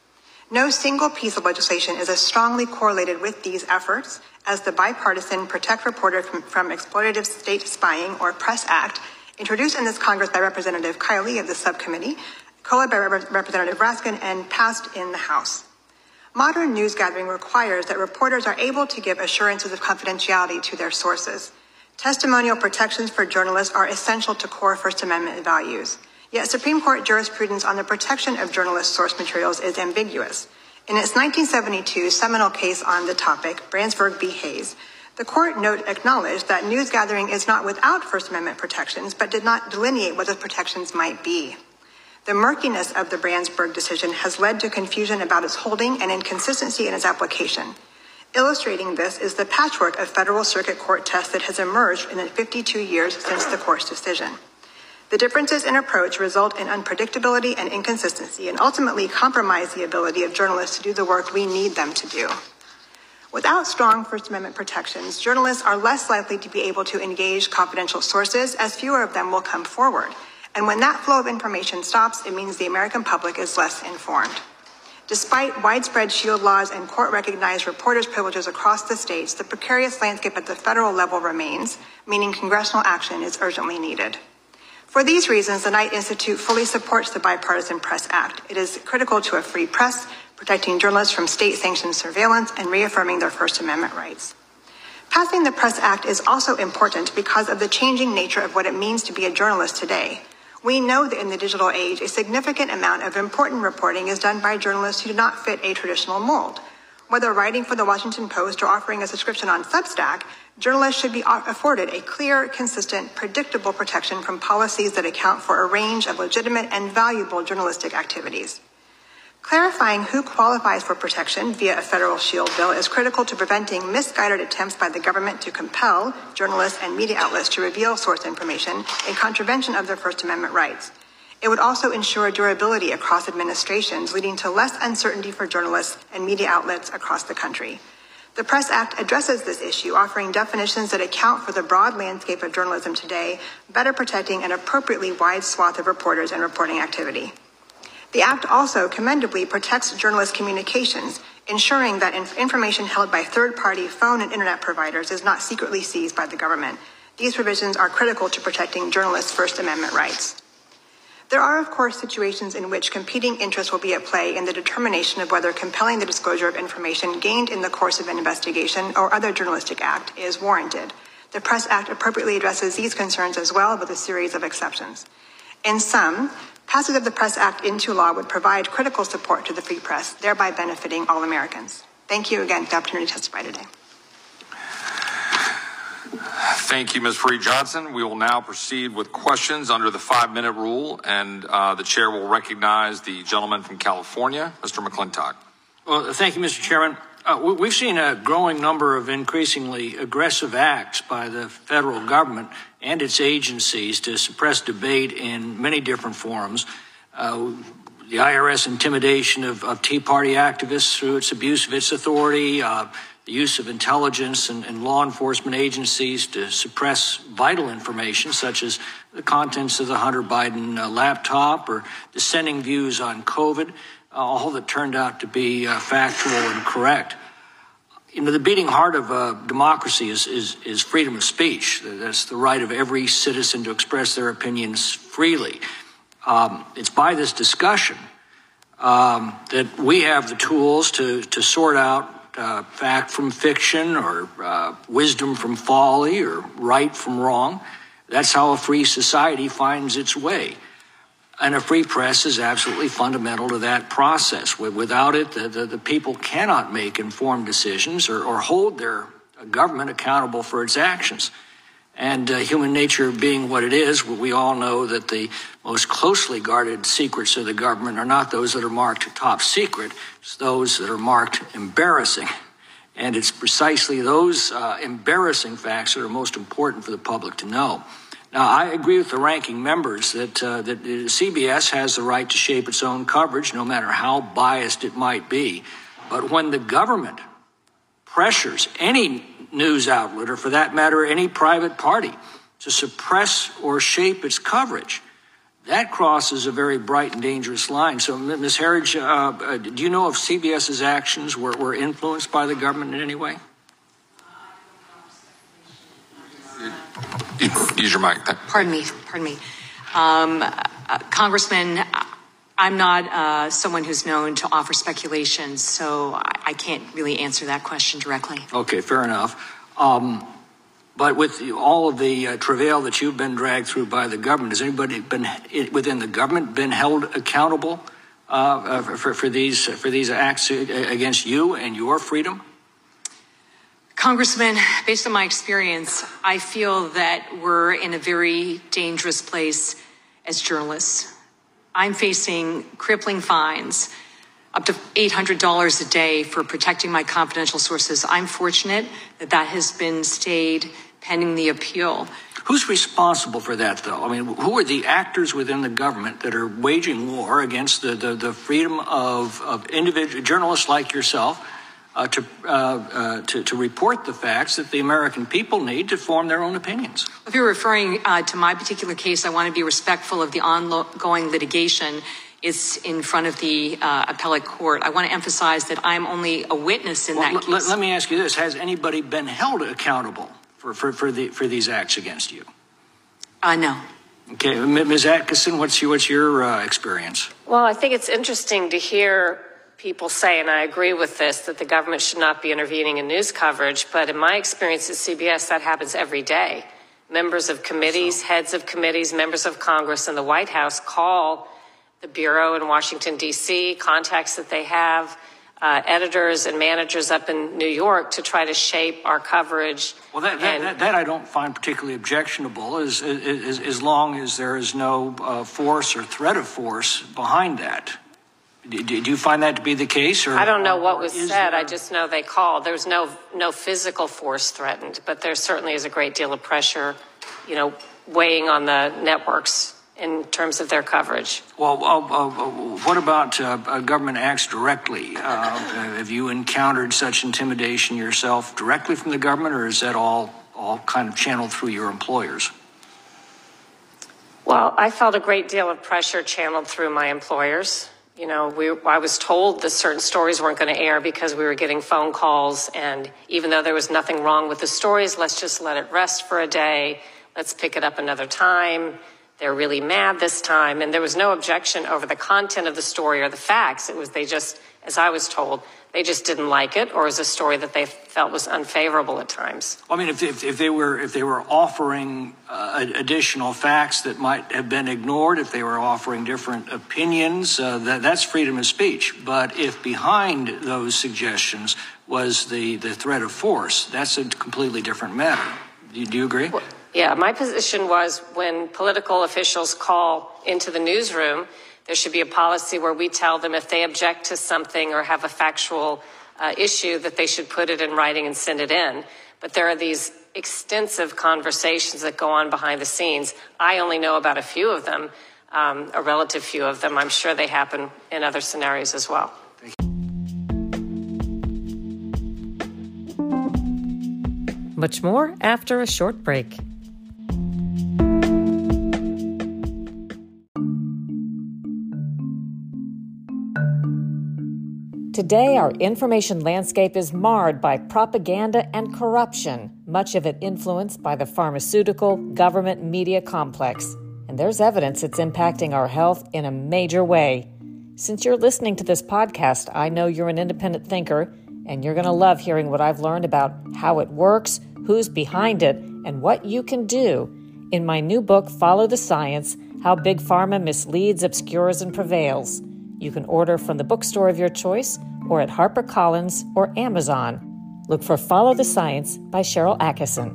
No single piece of legislation is as strongly correlated with these efforts as the bipartisan Protect Reporters from, from Exploitative State Spying, or PRESS Act, introduced in this Congress by Representative Kiley of the subcommittee, co-led by Rep- Representative Raskin, and passed in the House. Modern news gathering requires that reporters are able to give assurances of confidentiality to their sources. Testimonial protections for journalists are essential to core First Amendment values. Yet Supreme Court jurisprudence on the protection of journalist source materials is ambiguous. In its nineteen seventy-two seminal case on the topic, Brandsburg v. Hayes, the court note acknowledged that news gathering is not without First Amendment protections, but did not delineate what those protections might be. The murkiness of the Brandsburg decision has led to confusion about its holding and inconsistency in its application. Illustrating this is the patchwork of federal circuit court tests that has emerged in the fifty-two years since the court's decision. The differences in approach result in unpredictability and inconsistency, and ultimately compromise the ability of journalists to do the work we need them to do. Without strong First Amendment protections, journalists are less likely to be able to engage confidential sources, as fewer of them will come forward. And when that flow of information stops, it means the American public is less informed. Despite widespread shield laws and court-recognized reporters' privileges across the states, the precarious landscape at the federal level remains, meaning congressional action is urgently needed. For these reasons, the Knight Institute fully supports the Bipartisan Press Act. It is critical to a free press, protecting journalists from state-sanctioned surveillance and reaffirming their First Amendment rights. Passing the Press Act is also important because of the changing nature of what it means to be a journalist today. We know that in the digital age, a significant amount of important reporting is done by journalists who do not fit a traditional mold. Whether writing for the Washington Post or offering a subscription on Substack, journalists should be afforded a clear, consistent, predictable protection from policies that account for a range of legitimate and valuable journalistic activities. Clarifying who qualifies for protection via a federal shield bill is critical to preventing misguided attempts by the government to compel journalists and media outlets to reveal source information in contravention of their First Amendment rights. It would also ensure durability across administrations, leading to less uncertainty for journalists and media outlets across the country. The Press Act addresses this issue, offering definitions that account for the broad landscape of journalism today, better protecting an appropriately wide swath of reporters and reporting activity. The Act also commendably protects journalist communications, ensuring that inf- information held by third-party phone and internet providers is not secretly seized by the government. These provisions are critical to protecting journalists' First Amendment rights. There are, of course, situations in which competing interests will be at play in the determination of whether compelling the disclosure of information gained in the course of an investigation or other journalistic act is warranted. The Press Act appropriately addresses these concerns as well, with a series of exceptions. In sum, passage of the Press Act into law would provide critical support to the free press, thereby benefiting all Americans. Thank you again for the opportunity to testify today. Thank you, Miz Freed-Johnson. We will now proceed with questions under the five-minute rule, and uh, the chair will recognize the gentleman from California, Mister McClintock. Well, thank you, Mister Chairman. Uh, we've seen a growing number of increasingly aggressive acts by the federal government and its agencies to suppress debate in many different forums. Uh, the I R S intimidation of, of Tea Party activists through its abuse of its authority, uh, the use of intelligence and, and law enforcement agencies to suppress vital information, such as the contents of the Hunter Biden uh, laptop or dissenting views on COVID, uh, all that turned out to be uh, factual and correct. You know, the beating heart of uh, democracy is, is, is freedom of speech. That's the right of every citizen to express their opinions freely. Um, it's by this discussion um, that we have the tools to, to sort out uh, fact from fiction, or uh, wisdom from folly, or right from wrong. That's how a free society finds its way. And a free press is absolutely fundamental to that process. Without it, the, the, the people cannot make informed decisions or, or hold their government accountable for its actions. And uh, human nature being what it is, we all know that the most closely guarded secrets of the government are not those that are marked top secret, it's those that are marked embarrassing. And it's precisely those uh, embarrassing facts that are most important for the public to know. Now, I agree with the ranking members that, uh, that C B S has the right to shape its own coverage, no matter how biased it might be. But when the government pressures any news outlet, or for that matter, any private party, to suppress or shape its coverage, that crosses a very bright and dangerous line. So, Miz Herridge, uh, do you know if CBS's actions were, were influenced by the government in any way? Use your mic. Pardon me. Pardon me. Um, uh, Congressman, I'm not uh, someone who's known to offer speculation, so I, I can't really answer that question directly. Okay, fair enough. Um, but with the, all of the uh, travail that you've been dragged through by the government, has anybody been within the government been held accountable uh, for, for these for these acts against you and your freedom? Congressman, based on my experience, I feel that we're in a very dangerous place as journalists. I'm facing crippling fines, up to eight hundred dollars a day for protecting my confidential sources. I'm fortunate that that has been stayed pending the appeal. Who's responsible for that, though? I mean, who are the actors within the government that are waging war against the, the, the freedom of, of individual journalists like yourself Uh, to, uh, uh, to to report the facts that the American people need to form their own opinions? If you're referring uh, to my particular case, I want to be respectful of the ongoing litigation. It's in front of the uh, appellate court. I want to emphasize that I'm only a witness in well, that l- case. Let me ask you this: has anybody been held accountable for for for, the, for these acts against you? Uh, no. Okay, Miz Atkinson, what's your what's your uh, experience? Well, I think it's interesting to hear people say, and I agree with this, that the government should not be intervening in news coverage. But in my experience at C B S, that happens every day. Members of committees, so. heads of committees, members of Congress and the White House call the Bureau in Washington, D C, contacts that they have, uh, editors and managers up in New York to try to shape our coverage. Well, that, that, that, that I don't find particularly objectionable as, as, as long as there is no uh, force or threat of force behind that. Do you find that to be the case? Or, I don't know what was said. There... I just know they called. There was no no physical force threatened, but there certainly is a great deal of pressure, you know, weighing on the networks in terms of their coverage. Well, uh, uh, what about uh, government acts directly? Uh, have you encountered such intimidation yourself directly from the government, or is that all all kind of channeled through your employers? Well, I felt a great deal of pressure channeled through my employers. You know, we, I was told that certain stories weren't going to air because we were getting phone calls. And even though there was nothing wrong with the stories, let's just let it rest for a day. Let's pick it up another time. They're really mad this time. And there was no objection over the content of the story or the facts. It was they just, as I was told, they just didn't like it, or it was a story that they felt was unfavorable at times. I mean, if, if, if they were if they were offering uh, additional facts that might have been ignored, if they were offering different opinions, uh, that, that's freedom of speech. But if behind those suggestions was the, the threat of force, that's a completely different matter. Do you, do you agree? Well, yeah, my position was when political officials call into the newsroom, there should be a policy where we tell them if they object to something or have a factual uh, issue that they should put it in writing and send it in. But there are these extensive conversations that go on behind the scenes. I only know about a few of them. um, a relative few of them. I'm sure they happen in other scenarios as well. Much more after a short break. Today, our information landscape is marred by propaganda and corruption, much of it influenced by the pharmaceutical, government, media complex. And there's evidence it's impacting our health in a major way. Since you're listening to this podcast, I know you're an independent thinker, and you're going to love hearing what I've learned about how it works, who's behind it, and what you can do in my new book, Follow the Science, How Big Pharma Misleads, Obscures, and Prevails. You can order from the bookstore of your choice or at HarperCollins or Amazon. Look for Follow the Science by Sharyl Attkisson.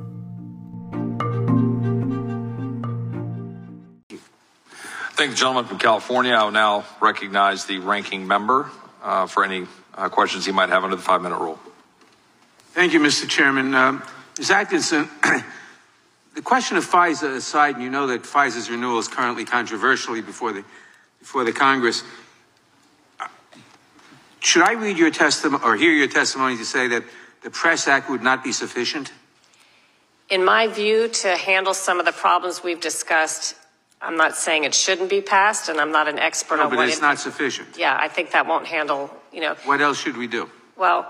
Thank the gentleman from California. I will now recognize the ranking member uh, for any uh, questions he might have under the five-minute rule. Thank you, Mister Chairman. Uh, Miz Atkinson, the question of FISA aside, and you know that FISA's renewal is currently controversially before the before the Congress. Should I read your testimony or hear your testimony to say that the Press Act would not be sufficient? In my view, to handle some of the problems we've discussed, I'm not saying it shouldn't be passed, and I'm not an expert no, on but what it's it, not sufficient. Yeah, I think that won't handle, you know. What else should we do? Well,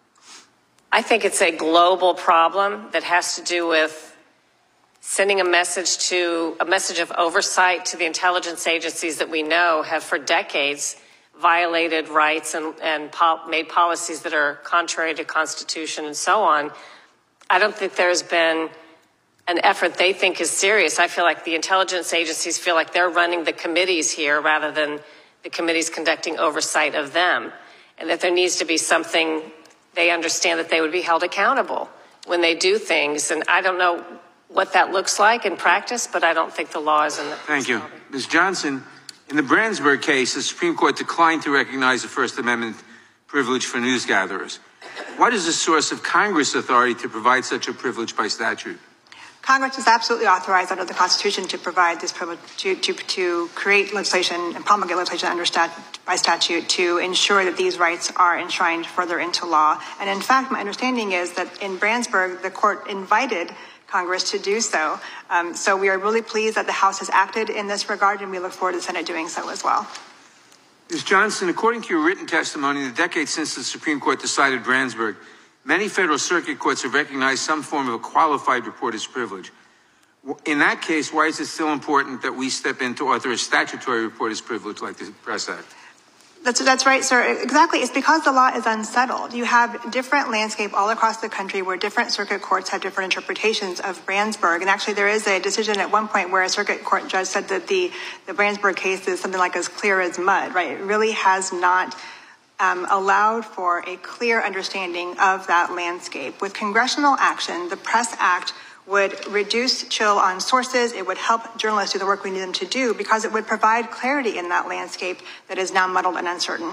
I think it's a global problem that has to do with sending a message to a message of oversight to the intelligence agencies that we know have for decades violated rights and, and pol- made policies that are contrary to Constitution and so on. I don't think there's been an effort they think is serious. I feel like the intelligence agencies feel like they're running the committees here rather than the committees conducting oversight of them, and that there needs to be something they understand that they would be held accountable when they do things. And I don't know what that looks like in practice, but I don't think the law is in the... Thank you. Miz Johnson, in the Brandsburg case, the Supreme Court declined to recognize the First Amendment privilege for news gatherers. What is the source of Congress' authority to provide such a privilege by statute? Congress is absolutely authorized under the Constitution to provide this privilege, to, to, to create legislation and promulgate legislation under stat, by statute to ensure that these rights are enshrined further into law. And in fact, my understanding is that in Brandsburg, the court invited Congress to do so. Um, so we are really pleased that the House has acted in this regard, and we look forward to the Senate doing so as well. Miz Johnson, according to your written testimony, in the decades since the Supreme Court decided Brandsburg, many federal circuit courts have recognized some form of a qualified reporter's privilege. In that case, why is it still important that we step in to author a statutory reporter's privilege like the Press Act? That's, that's right, sir. Exactly. It's because the law is unsettled. You have different landscape all across the country where different circuit courts have different interpretations of Brandsburg. And actually, there is a decision at one point where a circuit court judge said that the, the Brandsburg case is something like as clear as mud, right? It really has not um, allowed for a clear understanding of that landscape. With congressional action, the Press Act would reduce chill on sources. It would help journalists do the work we need them to do because it would provide clarity in that landscape that is now muddled and uncertain.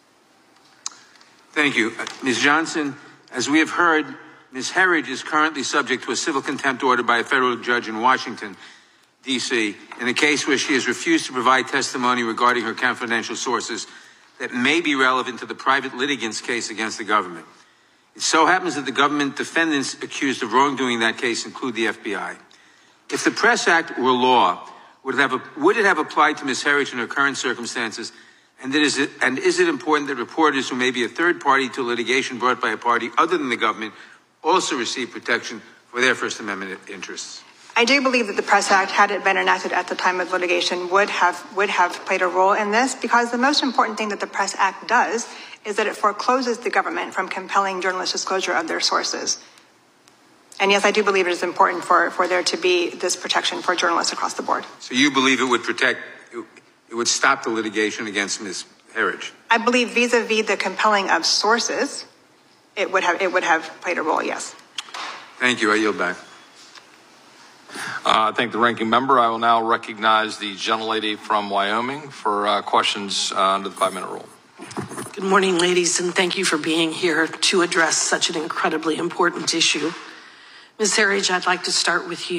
Thank you. Uh, Miz Johnson, as we have heard, Miz Herridge is currently subject to a civil contempt order by a federal judge in Washington, D C, in a case where she has refused to provide testimony regarding her confidential sources that may be relevant to the private litigant's case against the government. It so happens that the government defendants accused of wrongdoing in that case include the F B I. If the Press Act were law, would it have, a, would it have applied to Miz Herridge in her current circumstances? And is, it, and is it important that reporters who may be a third party to litigation brought by a party other than the government also receive protection for their First Amendment interests? I do believe that the Press Act, had it been enacted at the time of litigation, would have would have played a role in this, because the most important thing that the Press Act does is that it forecloses the government from compelling journalist disclosure of their sources. And yes, I do believe it is important for, for there to be this protection for journalists across the board. So you believe it would protect, it would stop the litigation against Miz Herridge? I believe vis-a-vis the compelling of sources, it would have it would have played a role, yes. Thank you. I yield back. Uh, I thank the ranking member. I will now recognize the gentlelady from Wyoming for uh, questions uh, under the five-minute rule. Good morning, ladies, and thank you for being here to address such an incredibly important issue. Miz Herridge, I'd like to start with you.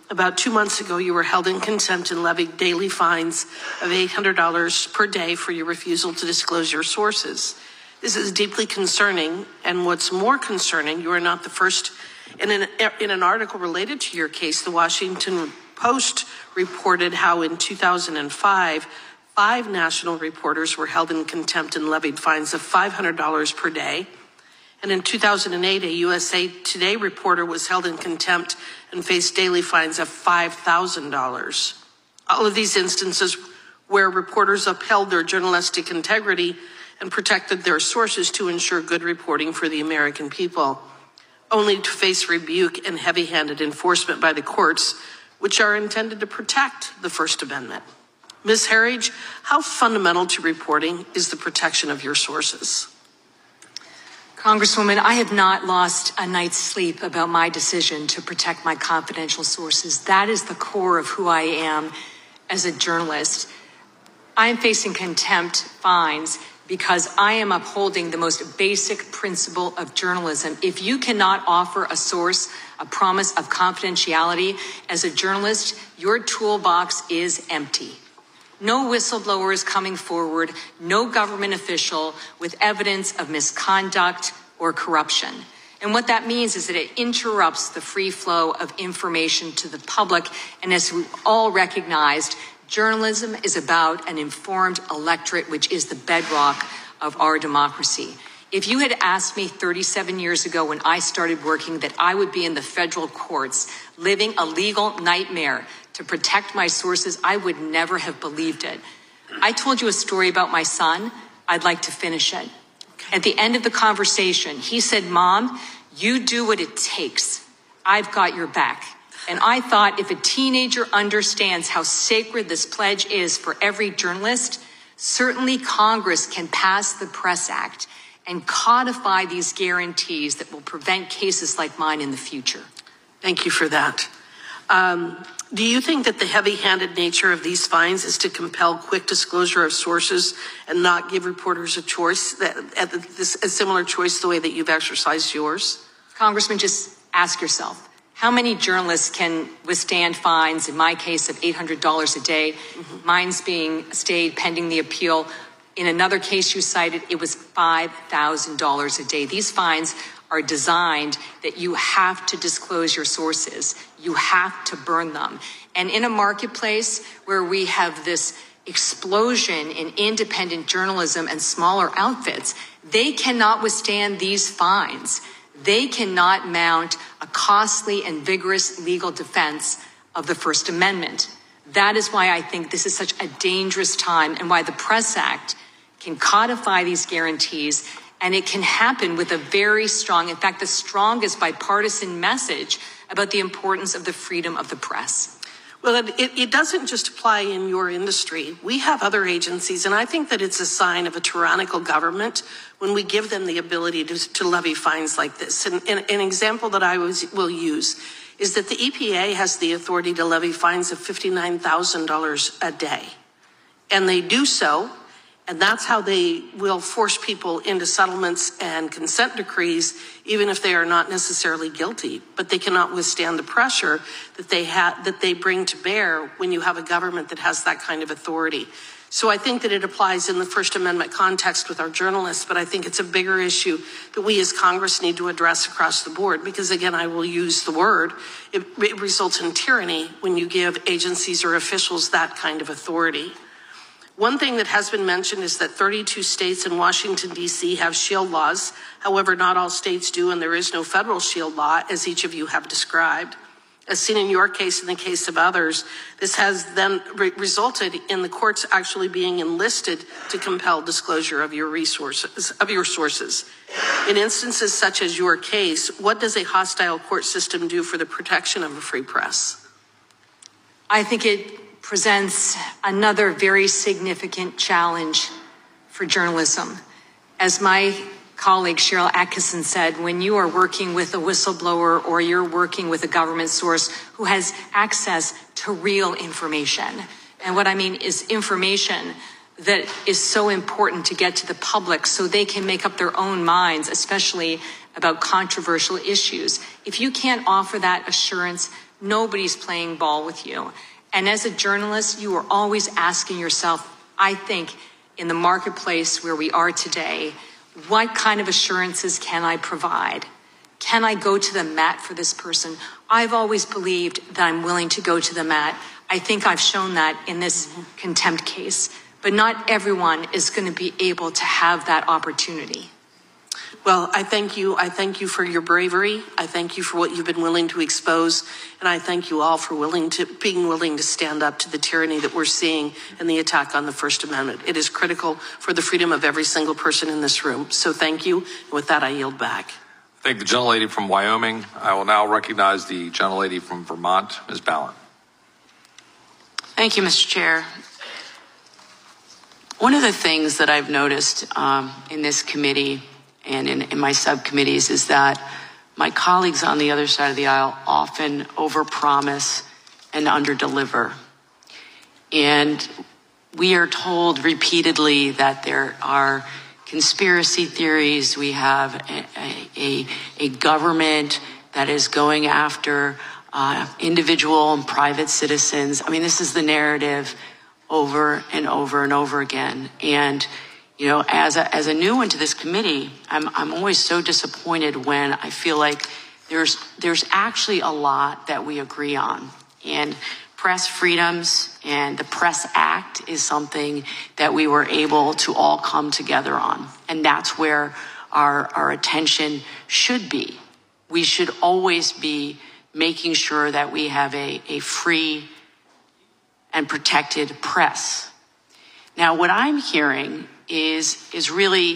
About two months ago, you were held in contempt and levied daily fines of eight hundred dollars per day for your refusal to disclose your sources. This is deeply concerning, and what's more concerning, you are not the first. In an, in an article related to your case, the Washington Post reported how in two thousand five, five national reporters were held in contempt and levied fines of five hundred dollars per day. And in two thousand eight, a U S A Today reporter was held in contempt and faced daily fines of five thousand dollars. All of these instances where reporters upheld their journalistic integrity and protected their sources to ensure good reporting for the American people, only to face rebuke and heavy-handed enforcement by the courts, which are intended to protect the First Amendment. Miz Herridge, how fundamental to reporting is the protection of your sources? Congresswoman, I have not lost a night's sleep about my decision to protect my confidential sources. That is the core of who I am as a journalist. I am facing contempt fines because I am upholding the most basic principle of journalism. If you cannot offer a source a promise of confidentiality as a journalist, your toolbox is empty. No whistleblower is coming forward, no government official with evidence of misconduct or corruption. And what that means is that it interrupts the free flow of information to the public. And as we've all recognized, journalism is about an informed electorate, which is the bedrock of our democracy. If you had asked me thirty-seven years ago when I started working that I would be in the federal courts living a legal nightmare to protect my sources, I would never have believed it. I told you a story about my son. I'd like to finish it. At the end of the conversation, he said, "Mom, you do what it takes. I've got your back." And I thought, if a teenager understands how sacred this pledge is for every journalist, certainly Congress can pass the Press Act and codify these guarantees that will prevent cases like mine in the future. Thank you for that. Um, do you think that the heavy-handed nature of these fines is to compel quick disclosure of sources and not give reporters a choice, that, at this, a similar choice the way that you've exercised yours? Congressman, just ask yourself, how many journalists can withstand fines, in my case, of eight hundred dollars a day? Mm-hmm. Mine's being stayed pending the appeal. In another case you cited, it was five thousand dollars a day. These fines are designed that you have to disclose your sources. You have to burn them. And in a marketplace where we have this explosion in independent journalism and smaller outfits, they cannot withstand these fines. They cannot mount a costly and vigorous legal defense of the First Amendment. That is why I think this is such a dangerous time and why the Press Act can codify these guarantees, and it can happen with a very strong, in fact, the strongest bipartisan message about the importance of the freedom of the press. Well, it, it doesn't just apply in your industry. We have other agencies, and I think that it's a sign of a tyrannical government when we give them the ability to, to levy fines like this. And, and an example that I was, will use is that the E P A has the authority to levy fines of fifty-nine thousand dollars a day. And they do so, and that's how they will force people into settlements and consent decrees, even if they are not necessarily guilty. But they cannot withstand the pressure that they ha- that they bring to bear when you have a government that has that kind of authority. So I think that it applies in the First Amendment context with our journalists, but I think it's a bigger issue that we as Congress need to address across the board, because again, I will use the word, it, it results in tyranny when you give agencies or officials that kind of authority. One thing that has been mentioned is that thirty-two states and Washington, D C have shield laws. However, not all states do, and there is no federal shield law, as each of you have described. As seen in your case and the case of others, this has then re- resulted in the courts actually being enlisted to compel disclosure of your resources, of your sources. In instances such as your case, what does a hostile court system do for the protection of a free press? I think it presents another very significant challenge for journalism. As my colleague Cheryl Atkinson said, when you are working with a whistleblower or you're working with a government source who has access to real information, and what I mean is information that is so important to get to the public so they can make up their own minds, especially about controversial issues. If you can't offer that assurance, Nobody's playing ball with you. And as a journalist, you are always asking yourself, I think, in the marketplace where we are today, what kind of assurances can I provide? Can I go to the mat for this person? I've always believed that I'm willing to go to the mat. I think I've shown that in this contempt case. But not everyone is going to be able to have that opportunity. Well, I thank you. I thank you for your bravery. I thank you for what you've been willing to expose. And I thank you all for willing to being willing to stand up to the tyranny that we're seeing and the attack on the First Amendment. It is critical for the freedom of every single person in this room. So thank you. And with that, I yield back. Thank the gentlelady from Wyoming. I will now recognize the gentlelady from Vermont, Miz Balint. Thank you, Mister Chair. One of the things that I've noticed um, in this committee and in, in my subcommittees is that my colleagues on the other side of the aisle often overpromise and underdeliver. And we are told repeatedly that there are conspiracy theories. We have a, a, a government that is going after uh, individual and private citizens. I mean, this is the narrative over and over and over again. And you know, as a, as a new one to this committee, I'm, I'm always so disappointed when I feel like there's, there's actually a lot that we agree on. And press freedoms and the Press Act is something that we were able to all come together on. And that's where our, our attention should be. We should always be making sure that we have a, a free and protected press. Now, what I'm hearing is, is really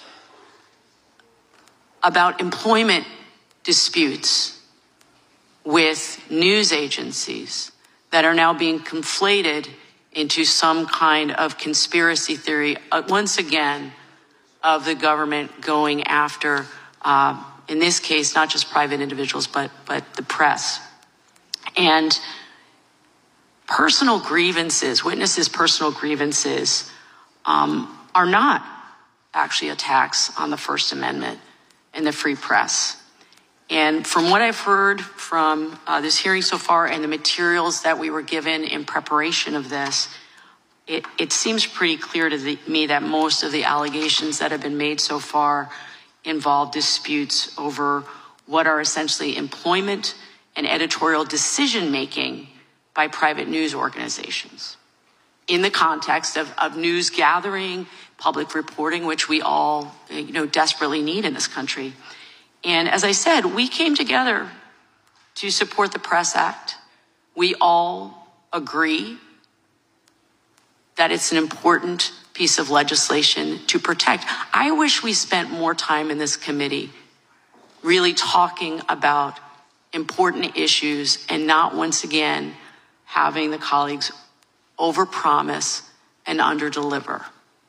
about employment disputes with news agencies that are now being conflated into some kind of conspiracy theory, uh, once again, of the government going after, uh, in this case, not just private individuals, but, but the press. And personal grievances, witnesses' personal grievances, um, are not actually attacks on the First Amendment and the free press. And from what I've heard from uh, this hearing so far and the materials that we were given in preparation of this, it, it seems pretty clear to the, me that most of the allegations that have been made so far involve disputes over what are essentially employment and editorial decision-making by private news organizations in the context of, of news gathering, public reporting, which we all, you know, desperately need in this country. And as I said, we came together to support the Press Act. We all agree that it's an important piece of legislation to protect. I wish we spent more time in this committee really talking about important issues and not once again having the colleagues overpromise and underdeliver.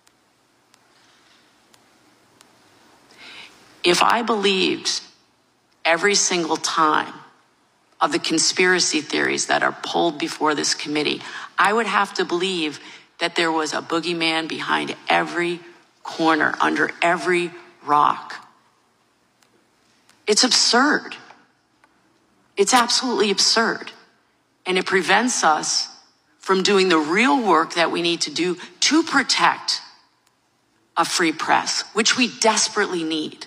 If I believed every single time of the conspiracy theories that are pulled before this committee, I would have to believe that there was a boogeyman behind every corner, under every rock. It's absurd. It's absolutely absurd. And it prevents us from doing the real work that we need to do to protect a free press, which we desperately need.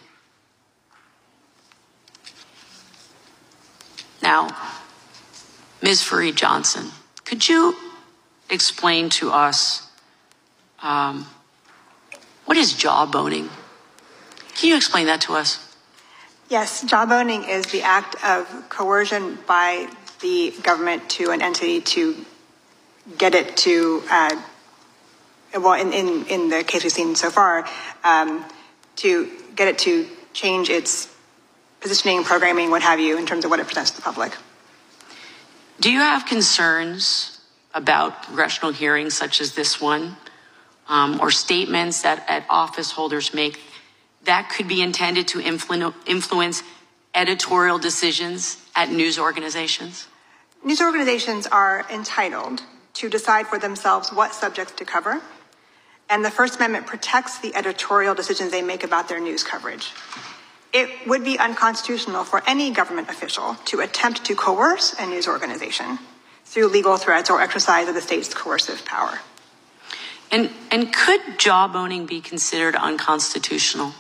Now, Miz Fareed Johnson, could you explain to us um, what is jawboning? Can you explain that to us? Yes, jawboning is the act of coercion by the government to an entity to get it to, uh, well, in, in, in the case we've seen so far, um, to get it to change its positioning, programming, what have you, in terms of what it presents to the public. Do you have concerns about congressional hearings such as this one, um, or statements that, that office holders make that could be intended to influ- influence editorial decisions at news organizations? News organizations are entitled to decide for themselves what subjects to cover, and the First Amendment protects the editorial decisions they make about their news coverage. It would be unconstitutional for any government official to attempt to coerce a news organization through legal threats or exercise of the state's coercive power. And, and could jawboning be considered unconstitutional?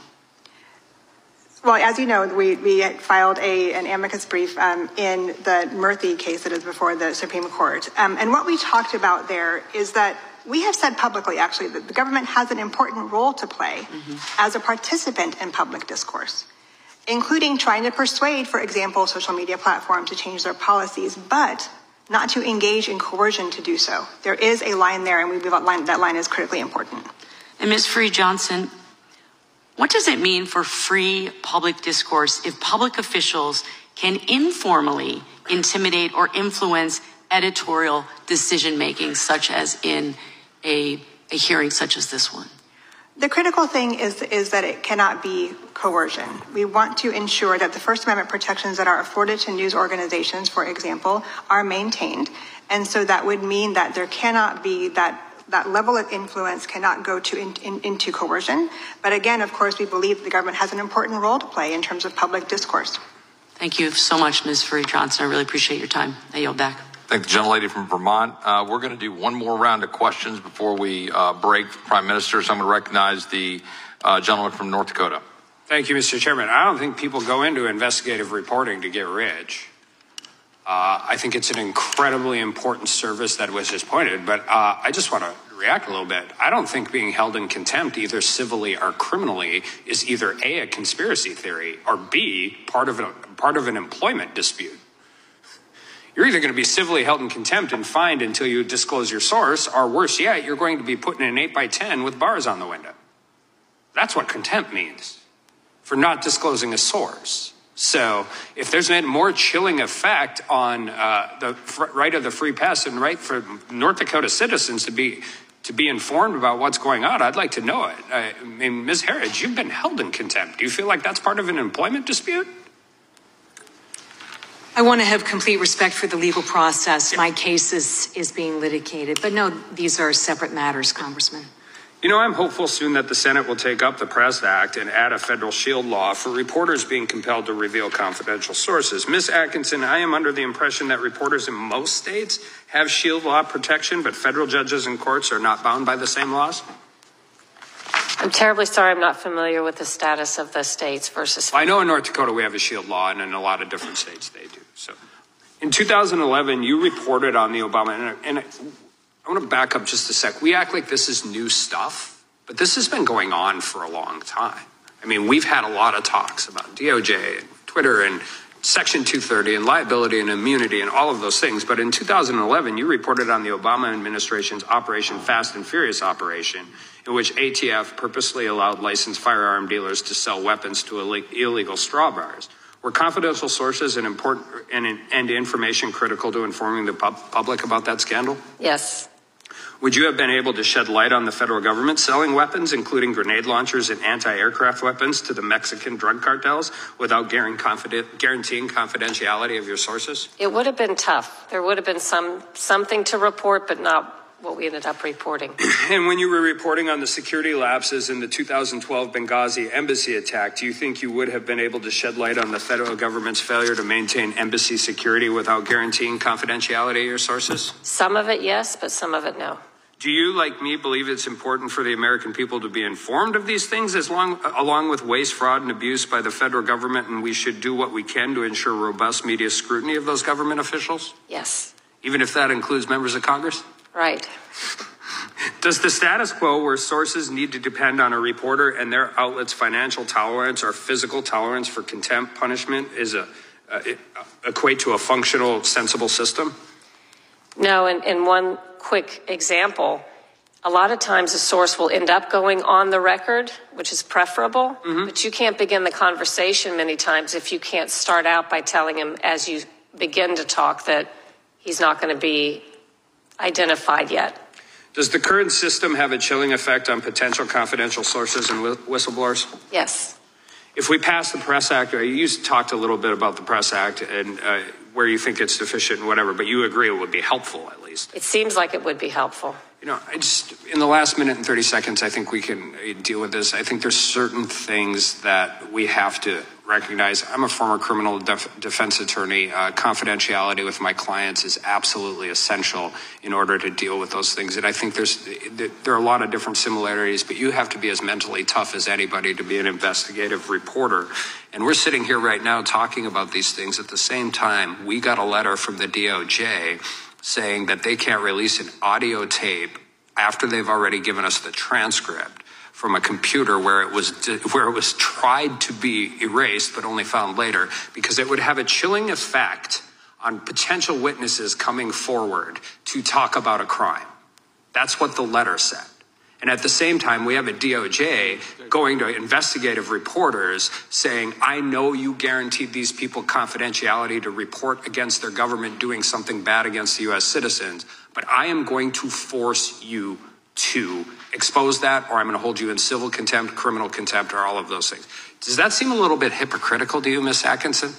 Well, as you know, we, we filed a, an amicus brief um, in the Murthy case that is before the Supreme Court. Um, and what we talked about there is that we have said publicly, actually, that the government has an important role to play mm-hmm. as a participant in public discourse, including trying to persuade, for example, social media platforms to change their policies, but not to engage in coercion to do so. There is a line there, and we believe that line, that line is critically important. And Miz Freed-Johnson, what does it mean for free public discourse if public officials can informally intimidate or influence editorial decision-making, such as in a, a hearing such as this one? The critical thing is, is that it cannot be coercion. We want to ensure that the First Amendment protections that are afforded to news organizations, for example, are maintained. And so that would mean that there cannot be that that level of influence cannot go to in, in, into coercion. But again, of course, we believe the government has an important role to play in terms of public discourse. Thank you so much, Miz Freed-Johnson. I really appreciate your time. I yield back. Thank the gentlelady from Vermont. Uh, we're going to do one more round of questions before we uh, break for Prime Minister. So I'm going to recognize the uh, gentleman from North Dakota. Thank you, Mister Chairman. I don't think people go into investigative reporting to get rich. Uh, I think it's an incredibly important service that was just pointed, but uh, I just want to react a little bit. I don't think being held in contempt, either civilly or criminally, is either A, a conspiracy theory, or B, part of, a, part of an employment dispute. You're either going to be civilly held in contempt and fined until you disclose your source, or worse yet, you're going to be put in an eight by ten with bars on the window. That's what contempt means, for not disclosing a source. So if there's a more chilling effect on uh, the right of the free press and right for North Dakota citizens to be to be informed about what's going on, I'd like to know it. I mean, Miz Herridge, you've been held in contempt. Do you feel like that's part of an employment dispute? I want to have complete respect for the legal process. My case is, is being litigated. But no, these are separate matters, Congressman. You know, I'm hopeful soon that the Senate will take up the PRESS Act and add a federal shield law for reporters being compelled to reveal confidential sources. Miz Atkinson, I am under the impression that reporters in most states have shield law protection, but federal judges and courts are not bound by the same laws. I'm terribly sorry, I'm not familiar with the status of the states versus... I know in North Dakota we have a shield law, and in a lot of different states they do. So, in two thousand eleven, you reported on the Obama... And, and I, I want to back up just a sec. We act like this is new stuff, but this has been going on for a long time. I mean, we've had a lot of talks about D O J and Twitter and Section two thirty and liability and immunity and all of those things. But in two thousand eleven, you reported on the Obama administration's Operation Fast and Furious operation, in which A T F purposely allowed licensed firearm dealers to sell weapons to illegal straw bars. Were confidential sources and important and, and information critical to informing the pub, public about that scandal? Yes. Would you have been able to shed light on the federal government selling weapons, including grenade launchers and anti-aircraft weapons, to the Mexican drug cartels without guaranteeing confidentiality of your sources? It would have been tough. There would have been some something to report, but not what we ended up reporting. And when you were reporting on the security lapses in the two thousand twelve Benghazi embassy attack, do you think you would have been able to shed light on the federal government's failure to maintain embassy security without guaranteeing confidentiality of your sources? Some of it, yes, but some of it, no. Do you, like me, believe it's important for the American people to be informed of these things as long, along with waste, fraud, and abuse by the federal government, and we should do what we can to ensure robust media scrutiny of those government officials? Yes. Even if that includes members of Congress? Right. Does the status quo where sources need to depend on a reporter and their outlet's financial tolerance or physical tolerance for contempt punishment is a, uh, equate to a functional, sensible system? No, and, and one quick example, a lot of times a source will end up going on the record, which is preferable, mm-hmm. but you can't begin the conversation many times if you can't start out by telling him as you begin to talk that he's not going to be identified yet. Does the current system have a chilling effect on potential confidential sources and whistleblowers? Yes. If we pass the PRESS Act, you talked a little bit about the PRESS Act and uh, where you think it's deficient and whatever, but you agree it would be helpful at least. It seems like it would be helpful. You know, I just, in the last minute and thirty seconds, I think we can deal with this. I think there's certain things that we have to recognize. I'm a former criminal def- defense attorney. Uh, confidentiality with my clients is absolutely essential in order to deal with those things. And I think there's there are a lot of different similarities, but you have to be as mentally tough as anybody to be an investigative reporter. And we're sitting here right now talking about these things. At the same time, we got a letter from the D O J saying that they can't release an audio tape after they've already given us the transcript from a computer where it was where it was tried to be erased but only found later, because it would have a chilling effect on potential witnesses coming forward to talk about a crime. That's what the letter said. And at the same time, we have a D O J going to investigative reporters saying, I know you guaranteed these people confidentiality to report against their government doing something bad against the U S citizens, but I am going to force you to expose that, or I'm going to hold you in civil contempt, criminal contempt, or all of those things. Does that seem a little bit hypocritical to you, Miz Atkinson?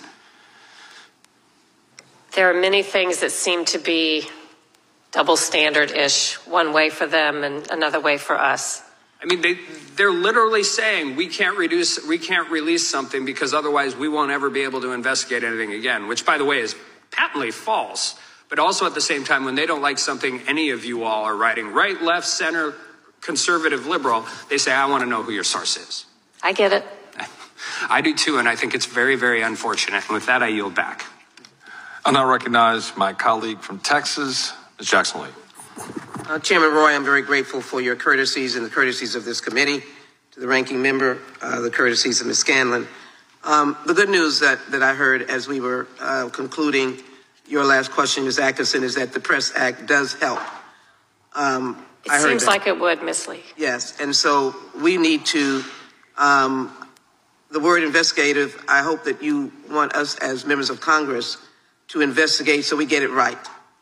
There are many things that seem to be double standard-ish, one way for them and another way for us. I mean, they, they're literally saying we can't reduce, we can't release something because otherwise we won't ever be able to investigate anything again, which, by the way, is patently false. But also at the same time, when they don't like something any of you all are writing, right, left, center, conservative, liberal, they say, I want to know who your source is. I get it. I do too, and I think it's very, very unfortunate. And with that, I yield back. I'll now recognize my colleague from Texas, Miz Jackson-Lee. Uh, Chairman Roy, I'm very grateful for your courtesies and the courtesies of this committee. To the ranking member, uh, the courtesies of Miz Scanlon. Um, the good news that, that I heard as we were uh, concluding your last question, Miz Atkinson, is that the Press Act does help. Um, it I heard seems that. like it would, Miz Lee. Yes, and so we need to, um, the word investigative, I hope that you want us as members of Congress to investigate so we get it right.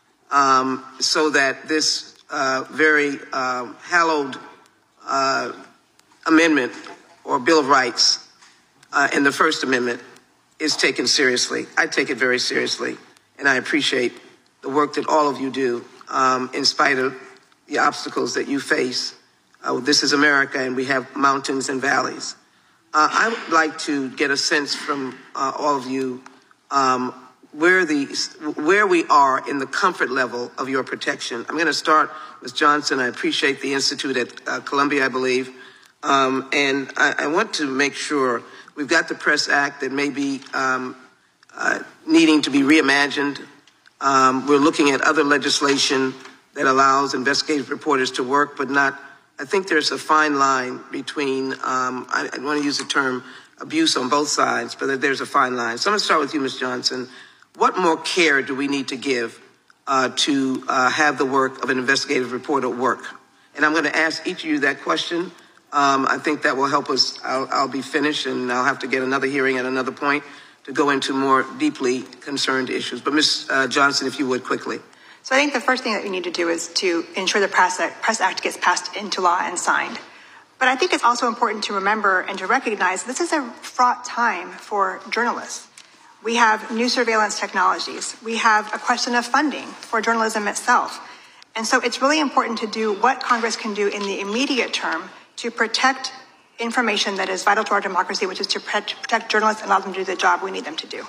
Um, so that this uh, very um, hallowed uh, amendment or Bill of Rights uh, in the First Amendment is taken seriously. I take it very seriously, and I appreciate the work that all of you do um, in spite of the obstacles that you face. Uh, this is America, and we have mountains and valleys. Uh, I would like to get a sense from uh, all of you um, where the where we are in the comfort level of your protection. I'm going to start with Johnson. I appreciate the Institute at uh, Columbia, I believe, um, and I, I want to make sure we've got the Press Act that may be um, uh, needing to be reimagined. Um, we're looking at other legislation that allows investigative reporters to work, but not. I think there's a fine line between. Um, I, I want to use the term abuse on both sides, but there's a fine line. So I'm going to start with you, Miz Johnson. What more care do we need to give uh, to uh, have the work of an investigative reporter work? And I'm going to ask each of you that question. Um, I think that will help us. I'll, I'll be finished, and I'll have to get another hearing at another point to go into more deeply concerned issues. But Miz Uh, Johnson, if you would, quickly. So I think the first thing that we need to do is to ensure the Press Act, Press Act gets passed into law and signed. But I think it's also important to remember and to recognize this is a fraught time for journalists. We have new surveillance technologies. We have a question of funding for journalism itself. And so it's really important to do what Congress can do in the immediate term to protect information that is vital to our democracy, which is to protect journalists and allow them to do the job we need them to do.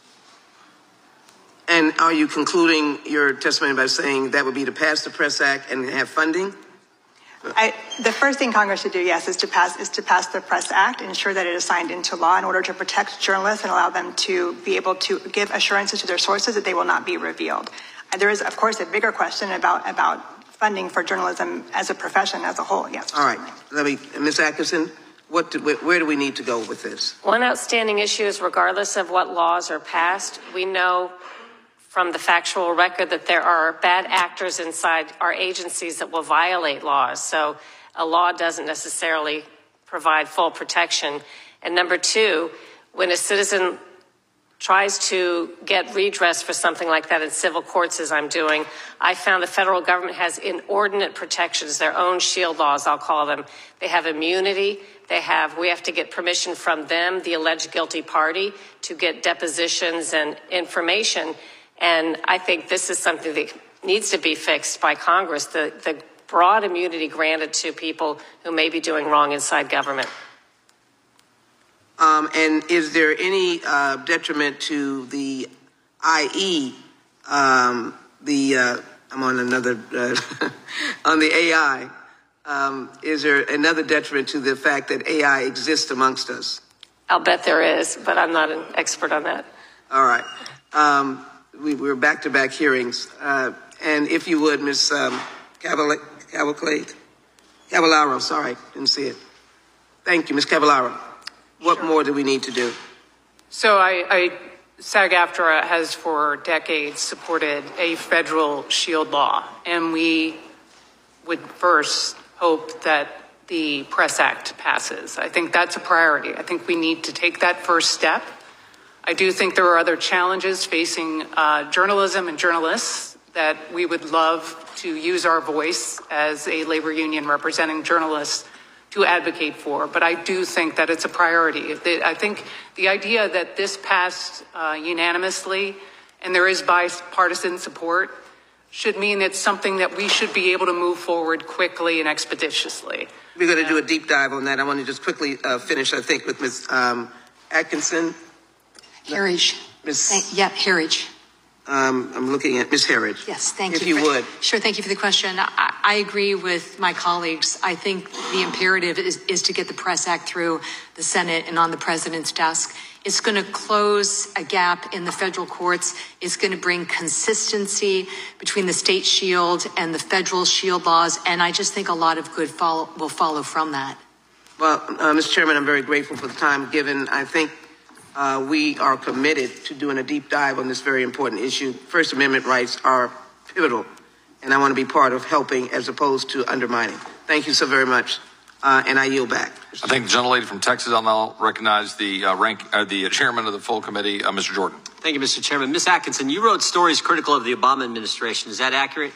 And are you concluding your testimony by saying that would be to pass the Press Act and have funding? I, the first thing Congress should do, yes, is to pass is to pass the Press Act, ensure that it is signed into law in order to protect journalists and allow them to be able to give assurances to their sources that they will not be revealed. And there is, of course, a bigger question about about funding for journalism as a profession as a whole. Yes. All right. Let me, Miz Atkinson, what do, where do we need to go with this? One outstanding issue is, regardless of what laws are passed, we know from the factual record that there are bad actors inside our agencies that will violate laws. So a law doesn't necessarily provide full protection. And number two, when a citizen tries to get redress for something like that in civil courts, as I'm doing, I found the federal government has inordinate protections, their own shield laws, I'll call them. They have immunity. They have, we have to get permission from them, the alleged guilty party, to get depositions and information. And I think this is something that needs to be fixed by Congress. The, the broad immunity granted to people who may be doing wrong inside government. Um, and is there any uh, detriment to the I E, um, the, uh, I'm on another, uh, on the A I, um, is there another detriment to the fact that A I exists amongst us? I'll bet there is, but I'm not an expert on that. All right. Um, we, we're back-to-back hearings. Uh, and if you would, Miz Um, Cavalcade, Cavallaro, sorry, didn't see it. Thank you, Miz Cavallaro. What Sure. more do we need to do? So I, I SAG-AFTRA has for decades supported a federal shield law, and we would first hope that the Press Act passes. I think that's a priority. I think we need to take that first step. I do think there are other challenges facing uh, journalism and journalists that we would love to use our voice as a labor union representing journalists to advocate for, but I do think that it's a priority. I think the idea that this passed uh, unanimously and there is bipartisan support should mean it's something that we should be able to move forward quickly and expeditiously. We're going to do a deep dive on that. I want to just quickly uh, finish, I think, with Miz Um, Atkinson. Herridge. Miz Yeah, Herridge. Um, I'm looking at Miz Herridge. Yes, thank if you. If you would. Sure, thank you for the question. I, I agree with my colleagues. I think the imperative is, is to get the Press Act through the Senate and on the president's desk. It's going to close a gap in the federal courts. It's going to bring consistency between the state shield and the federal shield laws. And I just think a lot of good follow, will follow from that. Well, uh, Mister Chairman, I'm very grateful for the time given. I think Uh, we are committed to doing a deep dive on this very important issue. First Amendment rights are pivotal, and I want to be part of helping as opposed to undermining. Thank you so very much, uh, and I yield back. I thank the gentlelady from Texas. I'll now recognize the uh, rank, uh, the chairman of the full committee, uh, Mister Jordan. Thank you, Mister Chairman. Miz Atkinson, you wrote stories critical of the Obama administration. Is that accurate?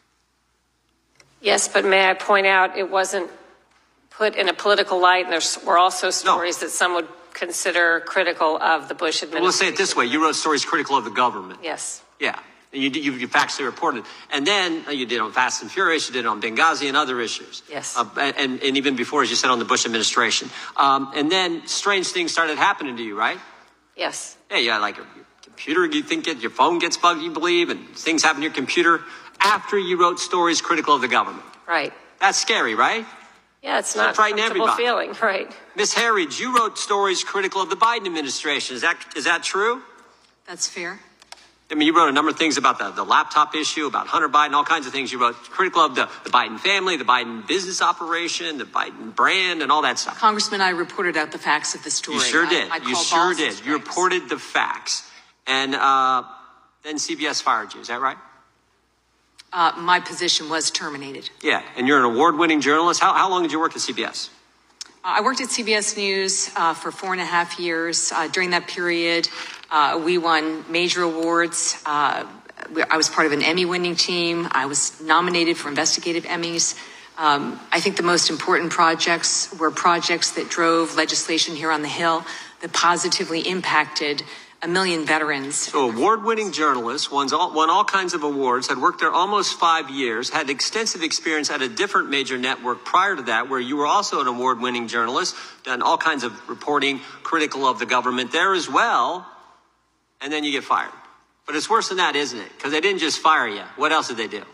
Yes, but may I point out it wasn't put in a political light, and there were also stories no. that some would consider critical of the Bush administration. Well, let's say it this way. You wrote stories critical of the government. Yes. Yeah. And you, you, you factually reported. And then uh, you did on Fast and Furious, you did on Benghazi and other issues. Yes. Uh, and, and even before, as you said, on the Bush administration. Um, and then strange things started happening to you, right? Yes. Yeah, yeah, like your, your computer, you think it, your phone gets bugged, you believe, and things happen to your computer after you wrote stories critical of the government. Right. That's scary, right? Yeah, it's not a comfortable everybody. feeling, right? Miz Herridge, you wrote stories critical of the Biden administration. Is that is that true? That's fair. I mean, you wrote a number of things about the, the laptop issue, about Hunter Biden, all kinds of things. You wrote critical of the, the Biden family, the Biden business operation, the Biden brand, and all that stuff. Congressman, I reported out the facts of the story. You sure did. I, I you sure did. You reported the facts. And uh, then C B S fired you. Is that right? Uh, my position was terminated. Yeah, and you're an award-winning journalist. How, how long did you work at C B S? Uh, I worked at C B S News uh, for four and a half years. Uh, during that period, uh, we won major awards. Uh, I was part of an Emmy-winning team. I was nominated for investigative Emmys. Um, I think the most important projects were projects that drove legislation here on the Hill that positively impacted a million veterans. So award-winning journalist, won all, won all kinds of awards, had worked there almost five years, had extensive experience at a different major network prior to that, where you were also an award-winning journalist, done all kinds of reporting critical of the government there as well, and then you get fired. But it's worse than that, isn't it? Because they didn't just fire you. What else did they do?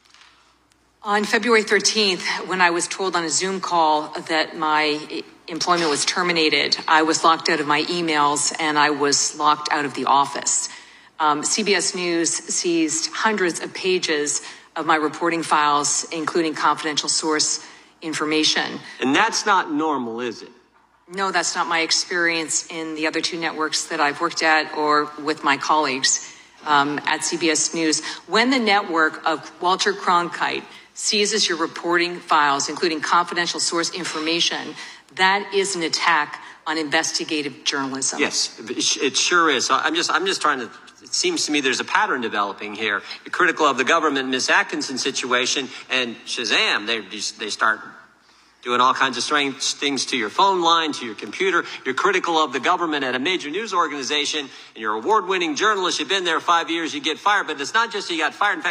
On February thirteenth, when I was told on a Zoom call that my employment was terminated, I was locked out of my emails and I was locked out of the office. Um, C B S News seized hundreds of pages of my reporting files, including confidential source information. And that's not normal, is it? No, that's not my experience in the other two networks that I've worked at or with my colleagues um, at C B S News. When the network of Walter Cronkite seizes your reporting files, including confidential source information, that is an attack on investigative journalism. Yes, it sure is. I'm just, I'm just trying to, it seems to me there's a pattern developing here. You're critical of the government, Miz Atkinson situation, and Shazam, they, they start doing all kinds of strange things to your phone line, to your computer. You're critical of the government at a major news organization, and you're an award-winning journalist. You've been there five years, you get fired. But it's not just you got fired. In fact,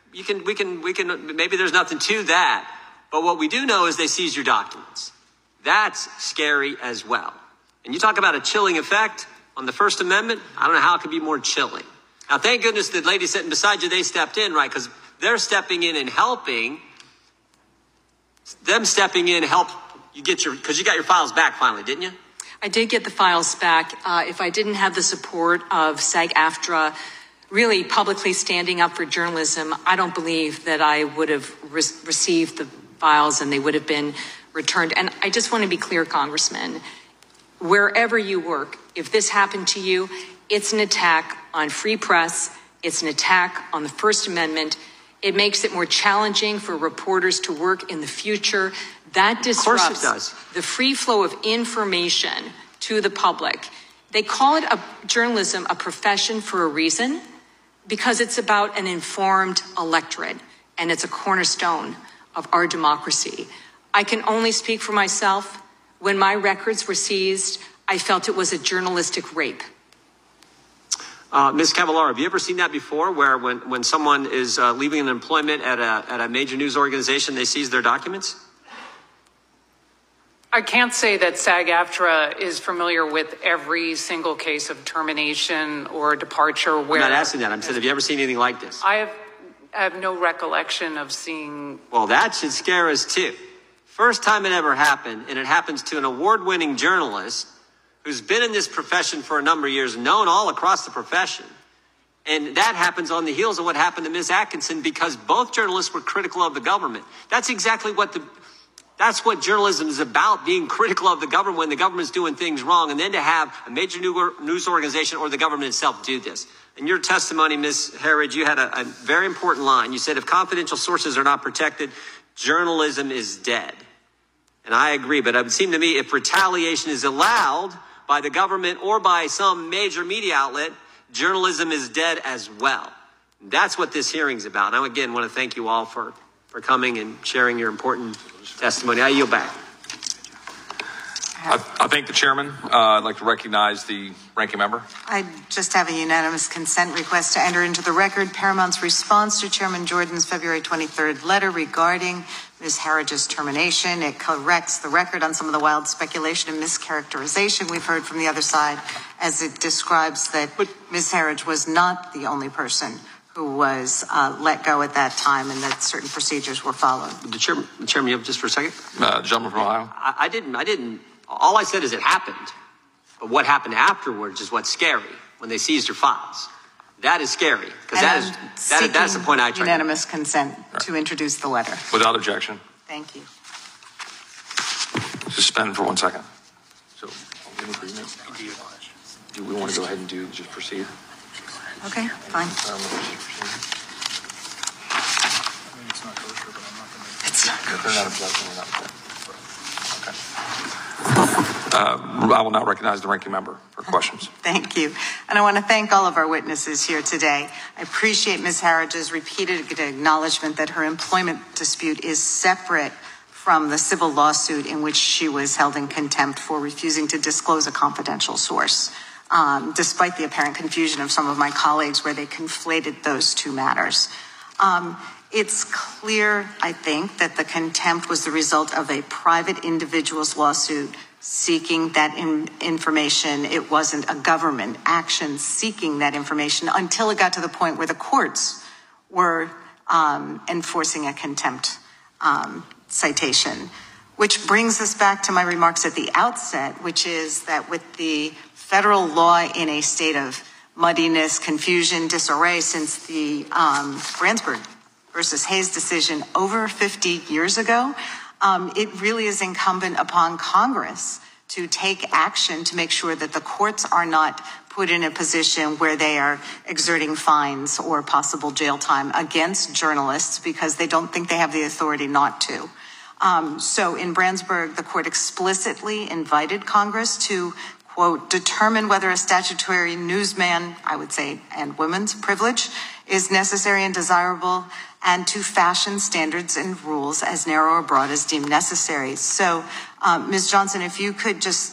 you can, we can, we can, maybe there's nothing to that. But what we do know is they seized your documents. That's scary as well. And you talk about a chilling effect on the First Amendment. I don't know how it could be more chilling. Now, thank goodness the lady sitting beside you, they stepped in, right? Because they're stepping in and helping. Them stepping in help you get your, because you got your files back finally, didn't you? I did get the files back. Uh, if I didn't have the support of SAG-AFTRA really publicly standing up for journalism, I don't believe that I would have re- received the files and they would have been returned. And I just want to be clear, Congressman, wherever you work, if this happened to you, it's an attack on free press. It's an attack on the First Amendment. It makes it more challenging for reporters to work in the future. That disrupts the free flow of information to the public. They call it a journalism a profession for a reason, because it's about an informed electorate, and it's a cornerstone of our democracy. I can only speak for myself. When my records were seized, I felt it was a journalistic rape. Uh, Miz Cavallaro, have you ever seen that before, where when, when someone is uh, leaving an employment at a, at a major news organization, they seize their documents? I can't say that SAG-AFTRA is familiar with every single case of termination or departure where... I'm not asking that. I'm saying, have you ever seen anything like this? I have, I have no recollection of seeing... Well, that should scare us too. First time it ever happened, and it happens to an award-winning journalist who's been in this profession for a number of years, known all across the profession. And that happens on the heels of what happened to Miz Atkinson, because both journalists were critical of the government. That's exactly what the... That's what journalism is about, being critical of the government when the government's doing things wrong, and then to have a major news organization or the government itself do this. In your testimony, Miz Herridge, you had a, a very important line. You said, if confidential sources are not protected, journalism is dead. And I agree, but it would seem to me if retaliation is allowed by the government or by some major media outlet, journalism is dead as well. That's what this hearing's about. And I, again, want to thank you all for, for coming and sharing your important testimony. I yield back. I, I thank the chairman. Uh, I'd like to recognize the ranking member. I just have a unanimous consent request to enter into the record Paramount's response to Chairman Jordan's February twenty-third letter regarding Miz Herridge's termination. It corrects the record on some of the wild speculation and mischaracterization we've heard from the other side, as it describes that Miz Herridge was not the only person who was uh, let go at that time, and that certain procedures were followed. The chairman, the chairman, you have just for a second? Uh, gentleman from Ohio. I, I didn't, I didn't, all I said is it happened. But what happened afterwards is what's scary, when they seized your files. That is scary, because that is, that, that's the point I tried. Unanimous consent right. to introduce the letter. Without objection. Thank you. Suspend for one second. So, in agreement. Do we want to go ahead and do, just proceed? Okay, fine. It's not kosher. They're not objecting. We're not objecting. Okay. Uh, I will now recognize the ranking member for questions. Thank you. And I want to thank all of our witnesses here today. I appreciate Miz Herridge's repeated acknowledgement that her employment dispute is separate from the civil lawsuit in which she was held in contempt for refusing to disclose a confidential source. Um, despite the apparent confusion of some of my colleagues where they conflated those two matters. Um, it's clear, I think, that the contempt was the result of a private individual's lawsuit seeking that in- information. It wasn't a government action seeking that information until it got to the point where the courts were um, enforcing a contempt um, citation. Which brings us back to my remarks at the outset, which is that with the federal law in a state of muddiness, confusion, disarray since the um, Brandsburg versus Hayes decision over fifty years ago, um, it really is incumbent upon Congress to take action to make sure that the courts are not put in a position where they are exerting fines or possible jail time against journalists because they don't think they have the authority not to. Um, so in Brandsburg, the court explicitly invited Congress to, quote, determine whether a statutory newsman, I would say, and women's privilege is necessary and desirable, and to fashion standards and rules as narrow or broad as deemed necessary. So, um, Miz Johnson, if you could just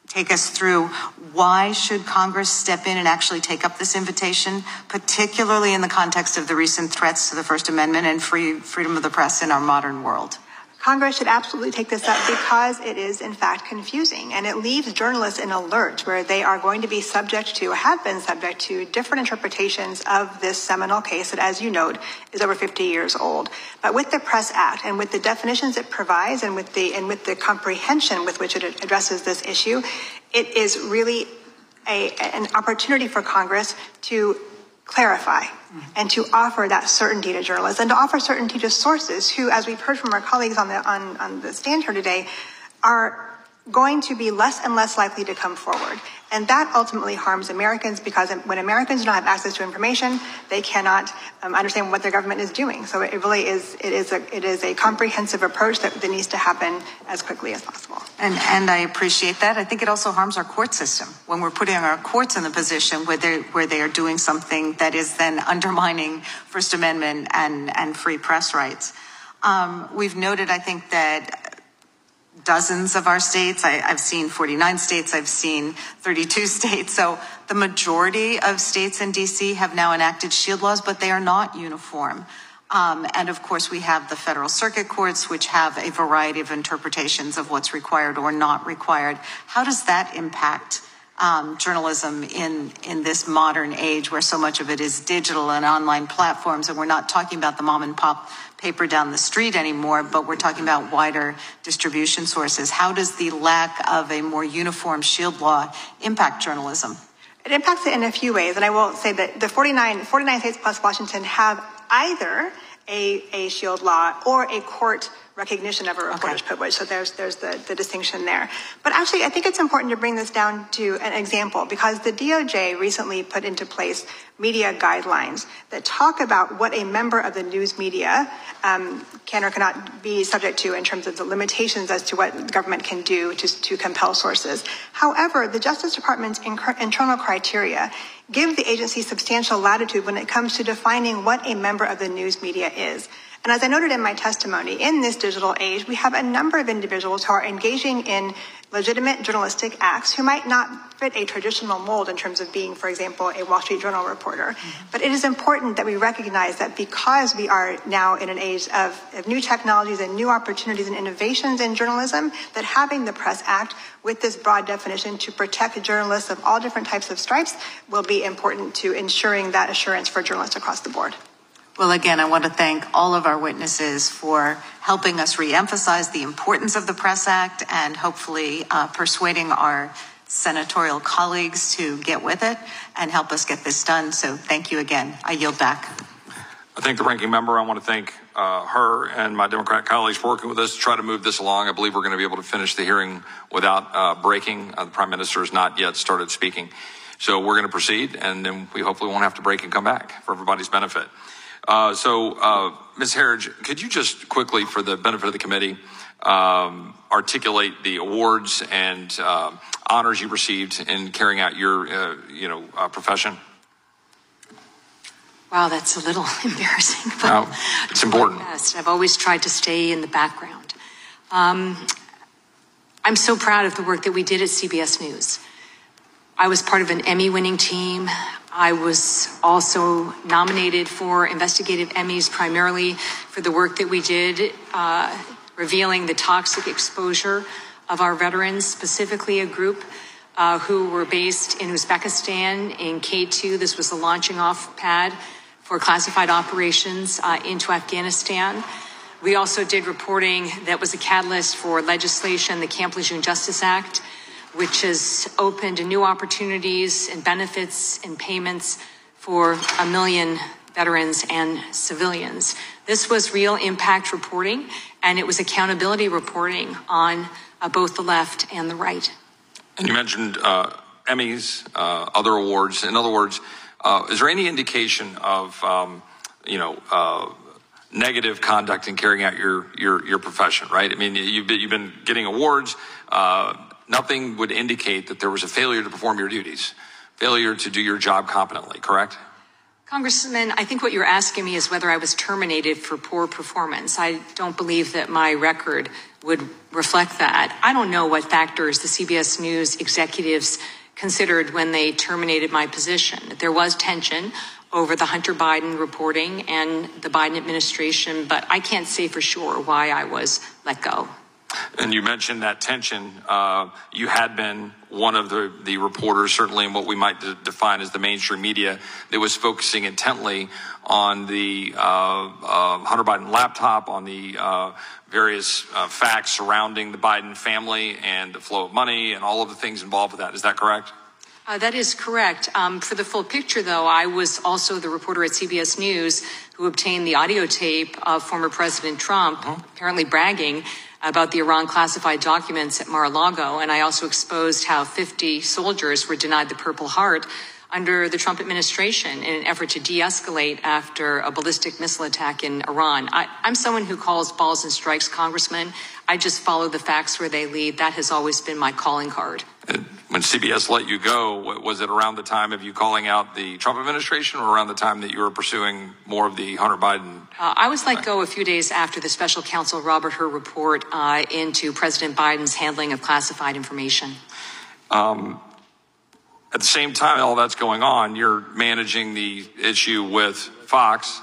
take us through why should Congress step in and actually take up this invitation, particularly in the context of the recent threats to the First Amendment and free freedom of the press in our modern world? Congress should absolutely take this up because it is, in fact, confusing. And it leaves journalists in a lurch where they are going to be subject to, have been subject to, different interpretations of this seminal case that, as you note, is over fifty years old. But with the Press Act and with the definitions it provides and with the, and with the comprehension with which it addresses this issue, it is really a, an opportunity for Congress to clarify and to offer that certainty to journalists and to offer certainty to sources who, as we've heard from our colleagues on the, on, on the stand here today, are going to be less and less likely to come forward. And that ultimately harms Americans because when Americans don't have access to information, they cannot um, understand what their government is doing. So it really is, it is a, it is a comprehensive approach that, that needs to happen as quickly as possible. And, and I appreciate that. I think it also harms our court system when we're putting our courts in the position where they where they are doing something that is then undermining First Amendment and, and free press rights. Um, we've noted, I think, that dozens of our states, I, I've seen forty-nine states, I've seen thirty-two states. So the majority of states in D C have now enacted shield laws, but they are not uniform. Um, and of course, we have the federal circuit courts, which have a variety of interpretations of what's required or not required. How does that impact um, journalism in, in this modern age where so much of it is digital and online platforms, and we're not talking about the mom and pop paper down the street anymore, but we're talking about wider distribution sources? How does the lack of a more uniform shield law impact journalism? It impacts it in a few ways, and I will say that the forty-nine, forty-nine states plus Washington have either a, a shield law or a court recognition of a reporter's okay. privilege. So there's there's the, the distinction there. But actually, I think it's important to bring this down to an example because the D O J recently put into place media guidelines that talk about what a member of the news media um, can or cannot be subject to in terms of the limitations as to what the government can do to, to compel sources. However, the Justice Department's inc- internal criteria give the agency substantial latitude when it comes to defining what a member of the news media is. And as I noted in my testimony, in this digital age, we have a number of individuals who are engaging in legitimate journalistic acts who might not fit a traditional mold in terms of being, for example, a Wall Street Journal reporter. Mm-hmm. But it is important that we recognize that because we are now in an age of, of new technologies and new opportunities and innovations in journalism, that having the Press Act with this broad definition to protect journalists of all different types of stripes will be important to ensuring that assurance for journalists across the board. Well, again, I want to thank all of our witnesses for helping us reemphasize the importance of the Press Act and hopefully uh, persuading our senatorial colleagues to get with it and help us get this done. So thank you again. I yield back. I thank the ranking member. I want to thank uh, her and my Democrat colleagues for working with us to try to move this along. I believe we're going to be able to finish the hearing without uh, breaking. Uh, the Prime Minister has not yet started speaking. So we're going to proceed, and then we hopefully won't have to break and come back for everybody's benefit. Uh, so, uh, Miz Herridge, could you just quickly, for the benefit of the committee, um, articulate the awards and uh, honors you received in carrying out your, uh, you know, uh, profession? Wow, that's a little embarrassing. But no, it's important. Best. I've always tried to stay in the background. Um, I'm so proud of the work that we did at C B S News. I was part of an Emmy-winning team. I was also nominated for investigative Emmys primarily for the work that we did, uh, revealing the toxic exposure of our veterans, specifically a group uh, who were based in Uzbekistan in K two. This was the launching off pad for classified operations uh, into Afghanistan. We also did reporting that was a catalyst for legislation, the Camp Lejeune Justice Act, which has opened new opportunities and benefits and payments for a million veterans and civilians. This was real impact reporting, and it was accountability reporting on uh, both the left and the right. And you mentioned uh, Emmys, uh, other awards. In other words, uh, is there any indication of, um, you know, uh, negative conduct in carrying out your your your profession? Right? I mean, you've been, you've been getting awards. Uh, Nothing would indicate that there was a failure to perform your duties, failure to do your job competently, correct? Congressman, I think what you're asking me is whether I was terminated for poor performance. I don't believe that my record would reflect that. I don't know what factors the C B S News executives considered when they terminated my position. There was tension over the Hunter Biden reporting and the Biden administration, but I can't say for sure why I was let go. And you mentioned that tension. Uh, you had been one of the, the reporters, certainly in what we might de- define as the mainstream media, that was focusing intently on the uh, uh, Hunter Biden laptop, on the uh, various uh, facts surrounding the Biden family and the flow of money and all of the things involved with that. Is that correct? Uh, that is correct. Um, for the full picture, though, I was also the reporter at C B S News who obtained the audio tape of former President Trump, uh-huh. apparently bragging about the Iran classified documents at Mar-a-Lago. And I also exposed how fifty soldiers were denied the Purple Heart under the Trump administration in an effort to de-escalate after a ballistic missile attack in Iran. I, I'm someone who calls balls and strikes, Congressman. I just follow the facts where they lead. That has always been my calling card. And when C B S let you go, was it around the time of you calling out the Trump administration or around the time that you were pursuing more of the Hunter Biden? Uh, I was let go a few days after the special counsel Robert Hur report uh, into President Biden's handling of classified information. Um, At the same time, all that's going on, you're managing the issue with Fox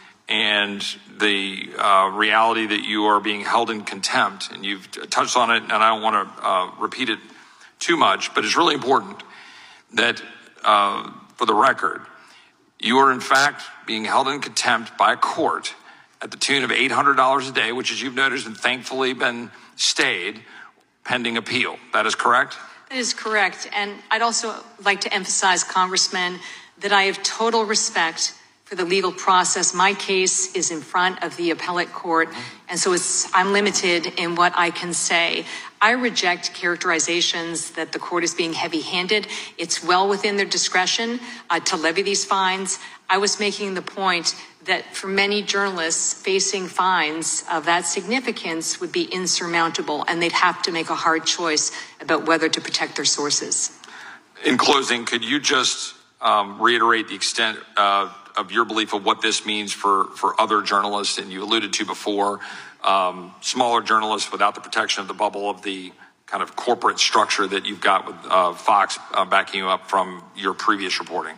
and the uh, reality that you are being held in contempt. And you've touched on it, and I don't want to uh, repeat it too much, but it's really important that, uh, for the record, you are in fact being held in contempt by a court at the tune of eight hundred dollars a day, which, as you've noticed, and thankfully been stayed pending appeal. That is correct? That is correct. And I'd also like to emphasize, Congressman, that I have total respect for the legal process. My case is in front of the appellate court, and so it's, I'm limited in what I can say. I reject characterizations that the court is being heavy-handed. It's well within their discretion uh, to levy these fines. I was making the point that for many journalists, facing fines of that significance would be insurmountable, and they'd have to make a hard choice about whether to protect their sources. In closing, could you just um, reiterate the extent uh, of your belief of what this means for, for other journalists? And you alluded to before, um, smaller journalists without the protection of the bubble of the kind of corporate structure that you've got with uh, Fox uh, backing you up from your previous reporting.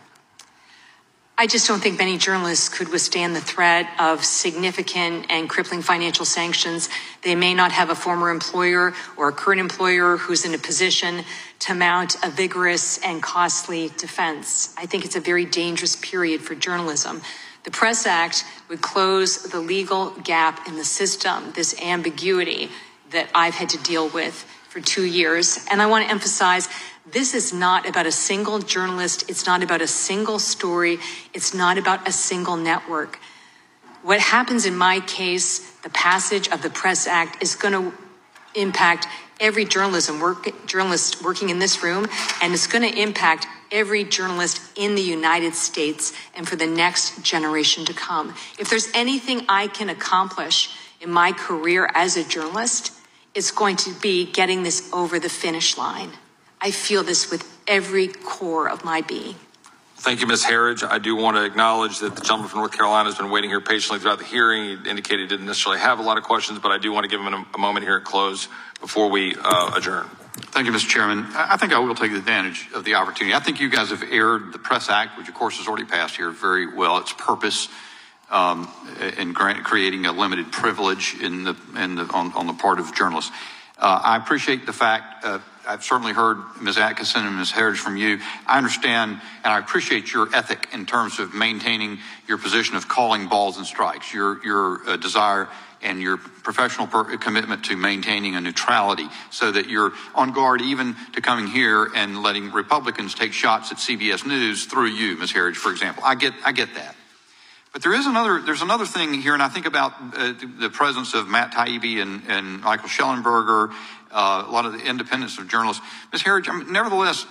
I just don't think many journalists could withstand the threat of significant and crippling financial sanctions. They may not have a former employer or a current employer who's in a position to mount a vigorous and costly defense. I think it's a very dangerous period for journalism. The Press Act would close the legal gap in the system, this ambiguity that I've had to deal with for two years. And I want to emphasize, this is not about a single journalist. It's not about a single story. It's not about a single network. What happens in my case, the passage of the Press Act, is going to impact every journalism work, journalist working in this room, and it's going to impact every journalist in the United States and for the next generation to come. If there's anything I can accomplish in my career as a journalist, it's going to be getting this over the finish line. I feel this with every core of my being. Thank you, Miz Herridge. I do want to acknowledge that the gentleman from North Carolina has been waiting here patiently throughout the hearing. He indicated he didn't necessarily have a lot of questions, but I do want to give him a, a moment here at close before we uh, adjourn. Thank you, Mister Chairman. I think I will take advantage of the opportunity. I think you guys have aired the Press Act, which of course is already passed here, very well. Its purpose um, in grant, creating a limited privilege in the, in the, on, on the part of journalists. Uh, I appreciate the fact, uh, I've certainly heard Miz Atkinson and Miz Herridge from you. I understand and I appreciate your ethic in terms of maintaining your position of calling balls and strikes, your, your uh, desire and your professional per- commitment to maintaining a neutrality so that you're on guard even to coming here and letting Republicans take shots at C B S News through you, Miz Herridge, for example. I get, I get that. But there is another, there's another thing here, and I think about uh, the presence of Matt Taibbi and, and Michael Schellenberger, uh, a lot of the independence of journalists. Miz Herridge, I mean, nevertheless,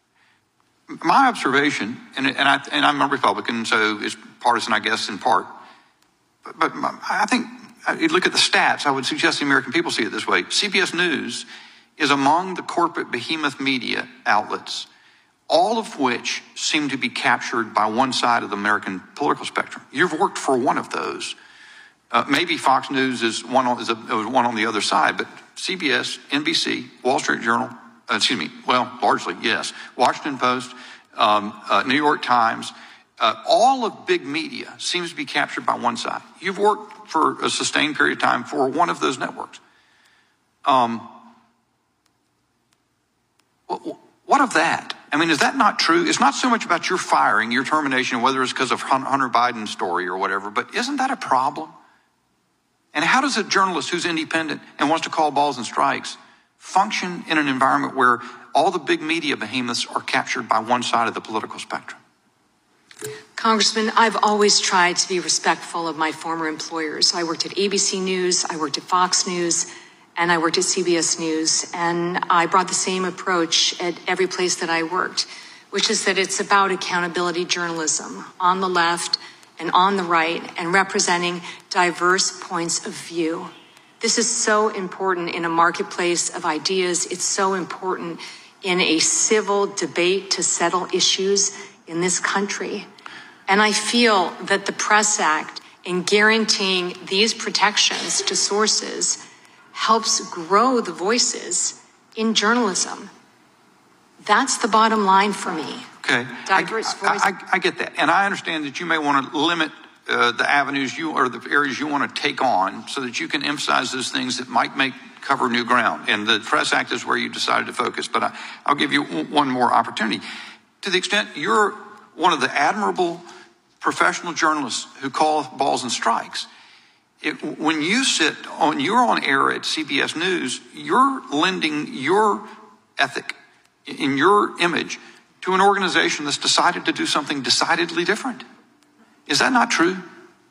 my observation, and, and, I, and I'm a Republican, so it's partisan, I guess, in part. But, but my, I think, you look at the stats, I would suggest the American people see it this way. C B S News is among the corporate behemoth media outlets, all of which seem to be captured by one side of the American political spectrum. You've worked for one of those. Uh, maybe Fox News is one on, is a, one on the other side, but C B S, N B C, Wall Street Journal, uh, excuse me, well, largely, yes, Washington Post, um, uh, New York Times, uh, all of big media seems to be captured by one side. You've worked for a sustained period of time for one of those networks. Um, what, what of that? I mean, is that not true? It's not so much about your firing, your termination, whether it's because of Hunter Biden's story or whatever, but isn't that a problem? And how does a journalist who's independent and wants to call balls and strikes function in an environment where all the big media behemoths are captured by one side of the political spectrum? Congressman, I've always tried to be respectful of my former employers. I worked at A B C News, I worked at Fox News, and I worked at C B S News. And I brought the same approach at every place that I worked, which is that it's about accountability journalism on the left and on the right, and representing diverse points of view. This is so important in a marketplace of ideas. It's so important in a civil debate to settle issues in this country. And I feel that the Press Act, in guaranteeing these protections to sources, helps grow the voices in journalism. That's the bottom line for me. Okay, Diverse I, voices. I, I, I get that, and I understand that you may want to limit uh, the avenues you or the areas you want to take on, so that you can emphasize those things that might make cover new ground. And the Press Act is where you decided to focus. But I, I'll give you one more opportunity. To the extent you're one of the admirable professional journalists who call balls and strikes, it, when you sit on, you're on air at C B S News, you're lending your ethic in your image to an organization that's decided to do something decidedly different. Is that not true?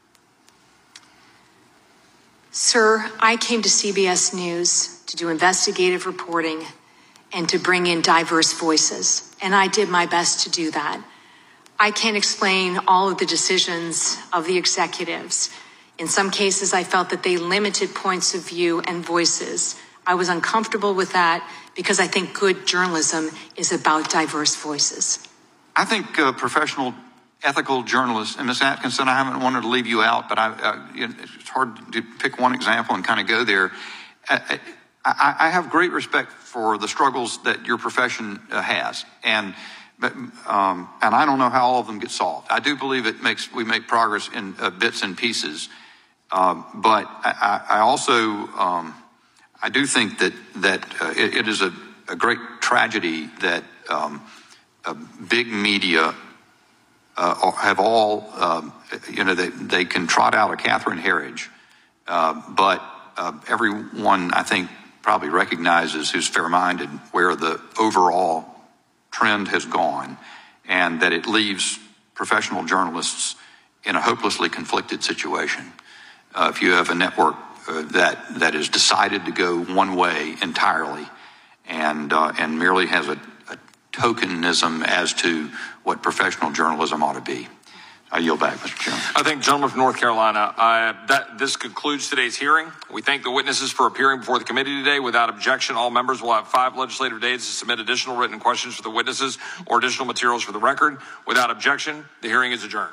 Sir, I came to C B S News to do investigative reporting and to bring in diverse voices, and I did my best to do that. I can't explain all of the decisions of the executives. In some cases, I felt that they limited points of view and voices. I was uncomfortable with that because I think good journalism is about diverse voices. I think uh, professional, ethical journalists, and Miz Atkinson, I haven't wanted to leave you out, but I, uh, it's hard to pick one example and kind of go there. I, I, I have great respect for the struggles that your profession uh, has, and but um, and I don't know how all of them get solved. I do believe it makes we make progress in uh, bits and pieces, um, but I, I also. Um, I do think that that uh, it, it is a, a great tragedy that um, uh, big media uh, have all, um, you know, they, they can trot out a Catherine Herridge, uh, but uh, everyone, I think, probably recognizes who's fair-minded where the overall trend has gone, and that it leaves professional journalists in a hopelessly conflicted situation. Uh, if you have a network Uh, that that is decided to go one way entirely, and uh, and merely has a, a tokenism as to what professional journalism ought to be. I yield back, Mister Chairman. I thank the gentleman from North Carolina. Uh, that this concludes today's hearing. We thank the witnesses for appearing before the committee today. Without objection, all members will have five legislative days to submit additional written questions for the witnesses or additional materials for the record. Without objection, the hearing is adjourned.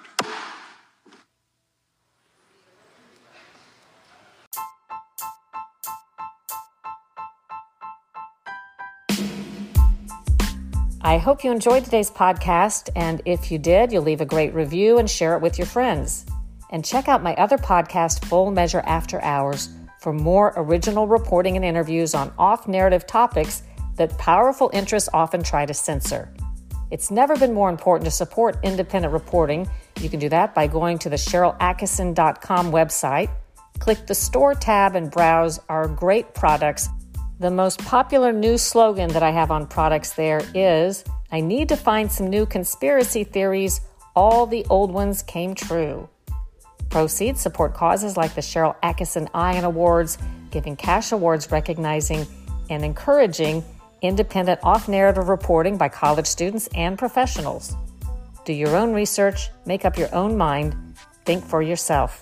I hope you enjoyed today's podcast, and if you did, you'll leave a great review and share it with your friends. And check out my other podcast, Full Measure After Hours, for more original reporting and interviews on off-narrative topics that powerful interests often try to censor. It's never been more important to support independent reporting. You can do that by going to the Sharyl Attkisson dot com website, click the Store tab, and browse our great products. The most popular news slogan that I have on products there is, "I need to find some new conspiracy theories. All the old ones came true." Proceeds support causes like the Sharyl Attkisson Ion Awards, giving cash awards recognizing and encouraging independent off-narrative reporting by college students and professionals. Do your own research, make up your own mind, think for yourself.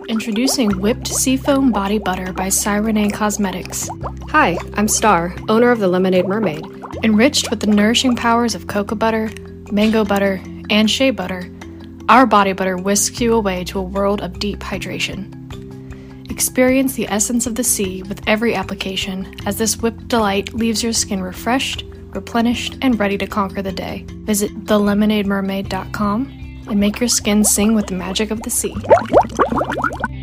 Introducing Whipped Seafoam Body Butter by Cyrene Cosmetics. Hi, I'm Star, owner of the Lemonade Mermaid. Enriched with the nourishing powers of cocoa butter, mango butter, and shea butter, our body butter whisks you away to a world of deep hydration. Experience the essence of the sea with every application, as this whipped delight leaves your skin refreshed, replenished, and ready to conquer the day. Visit the lemonade mermaid dot com and make your skin sing with the magic of the sea.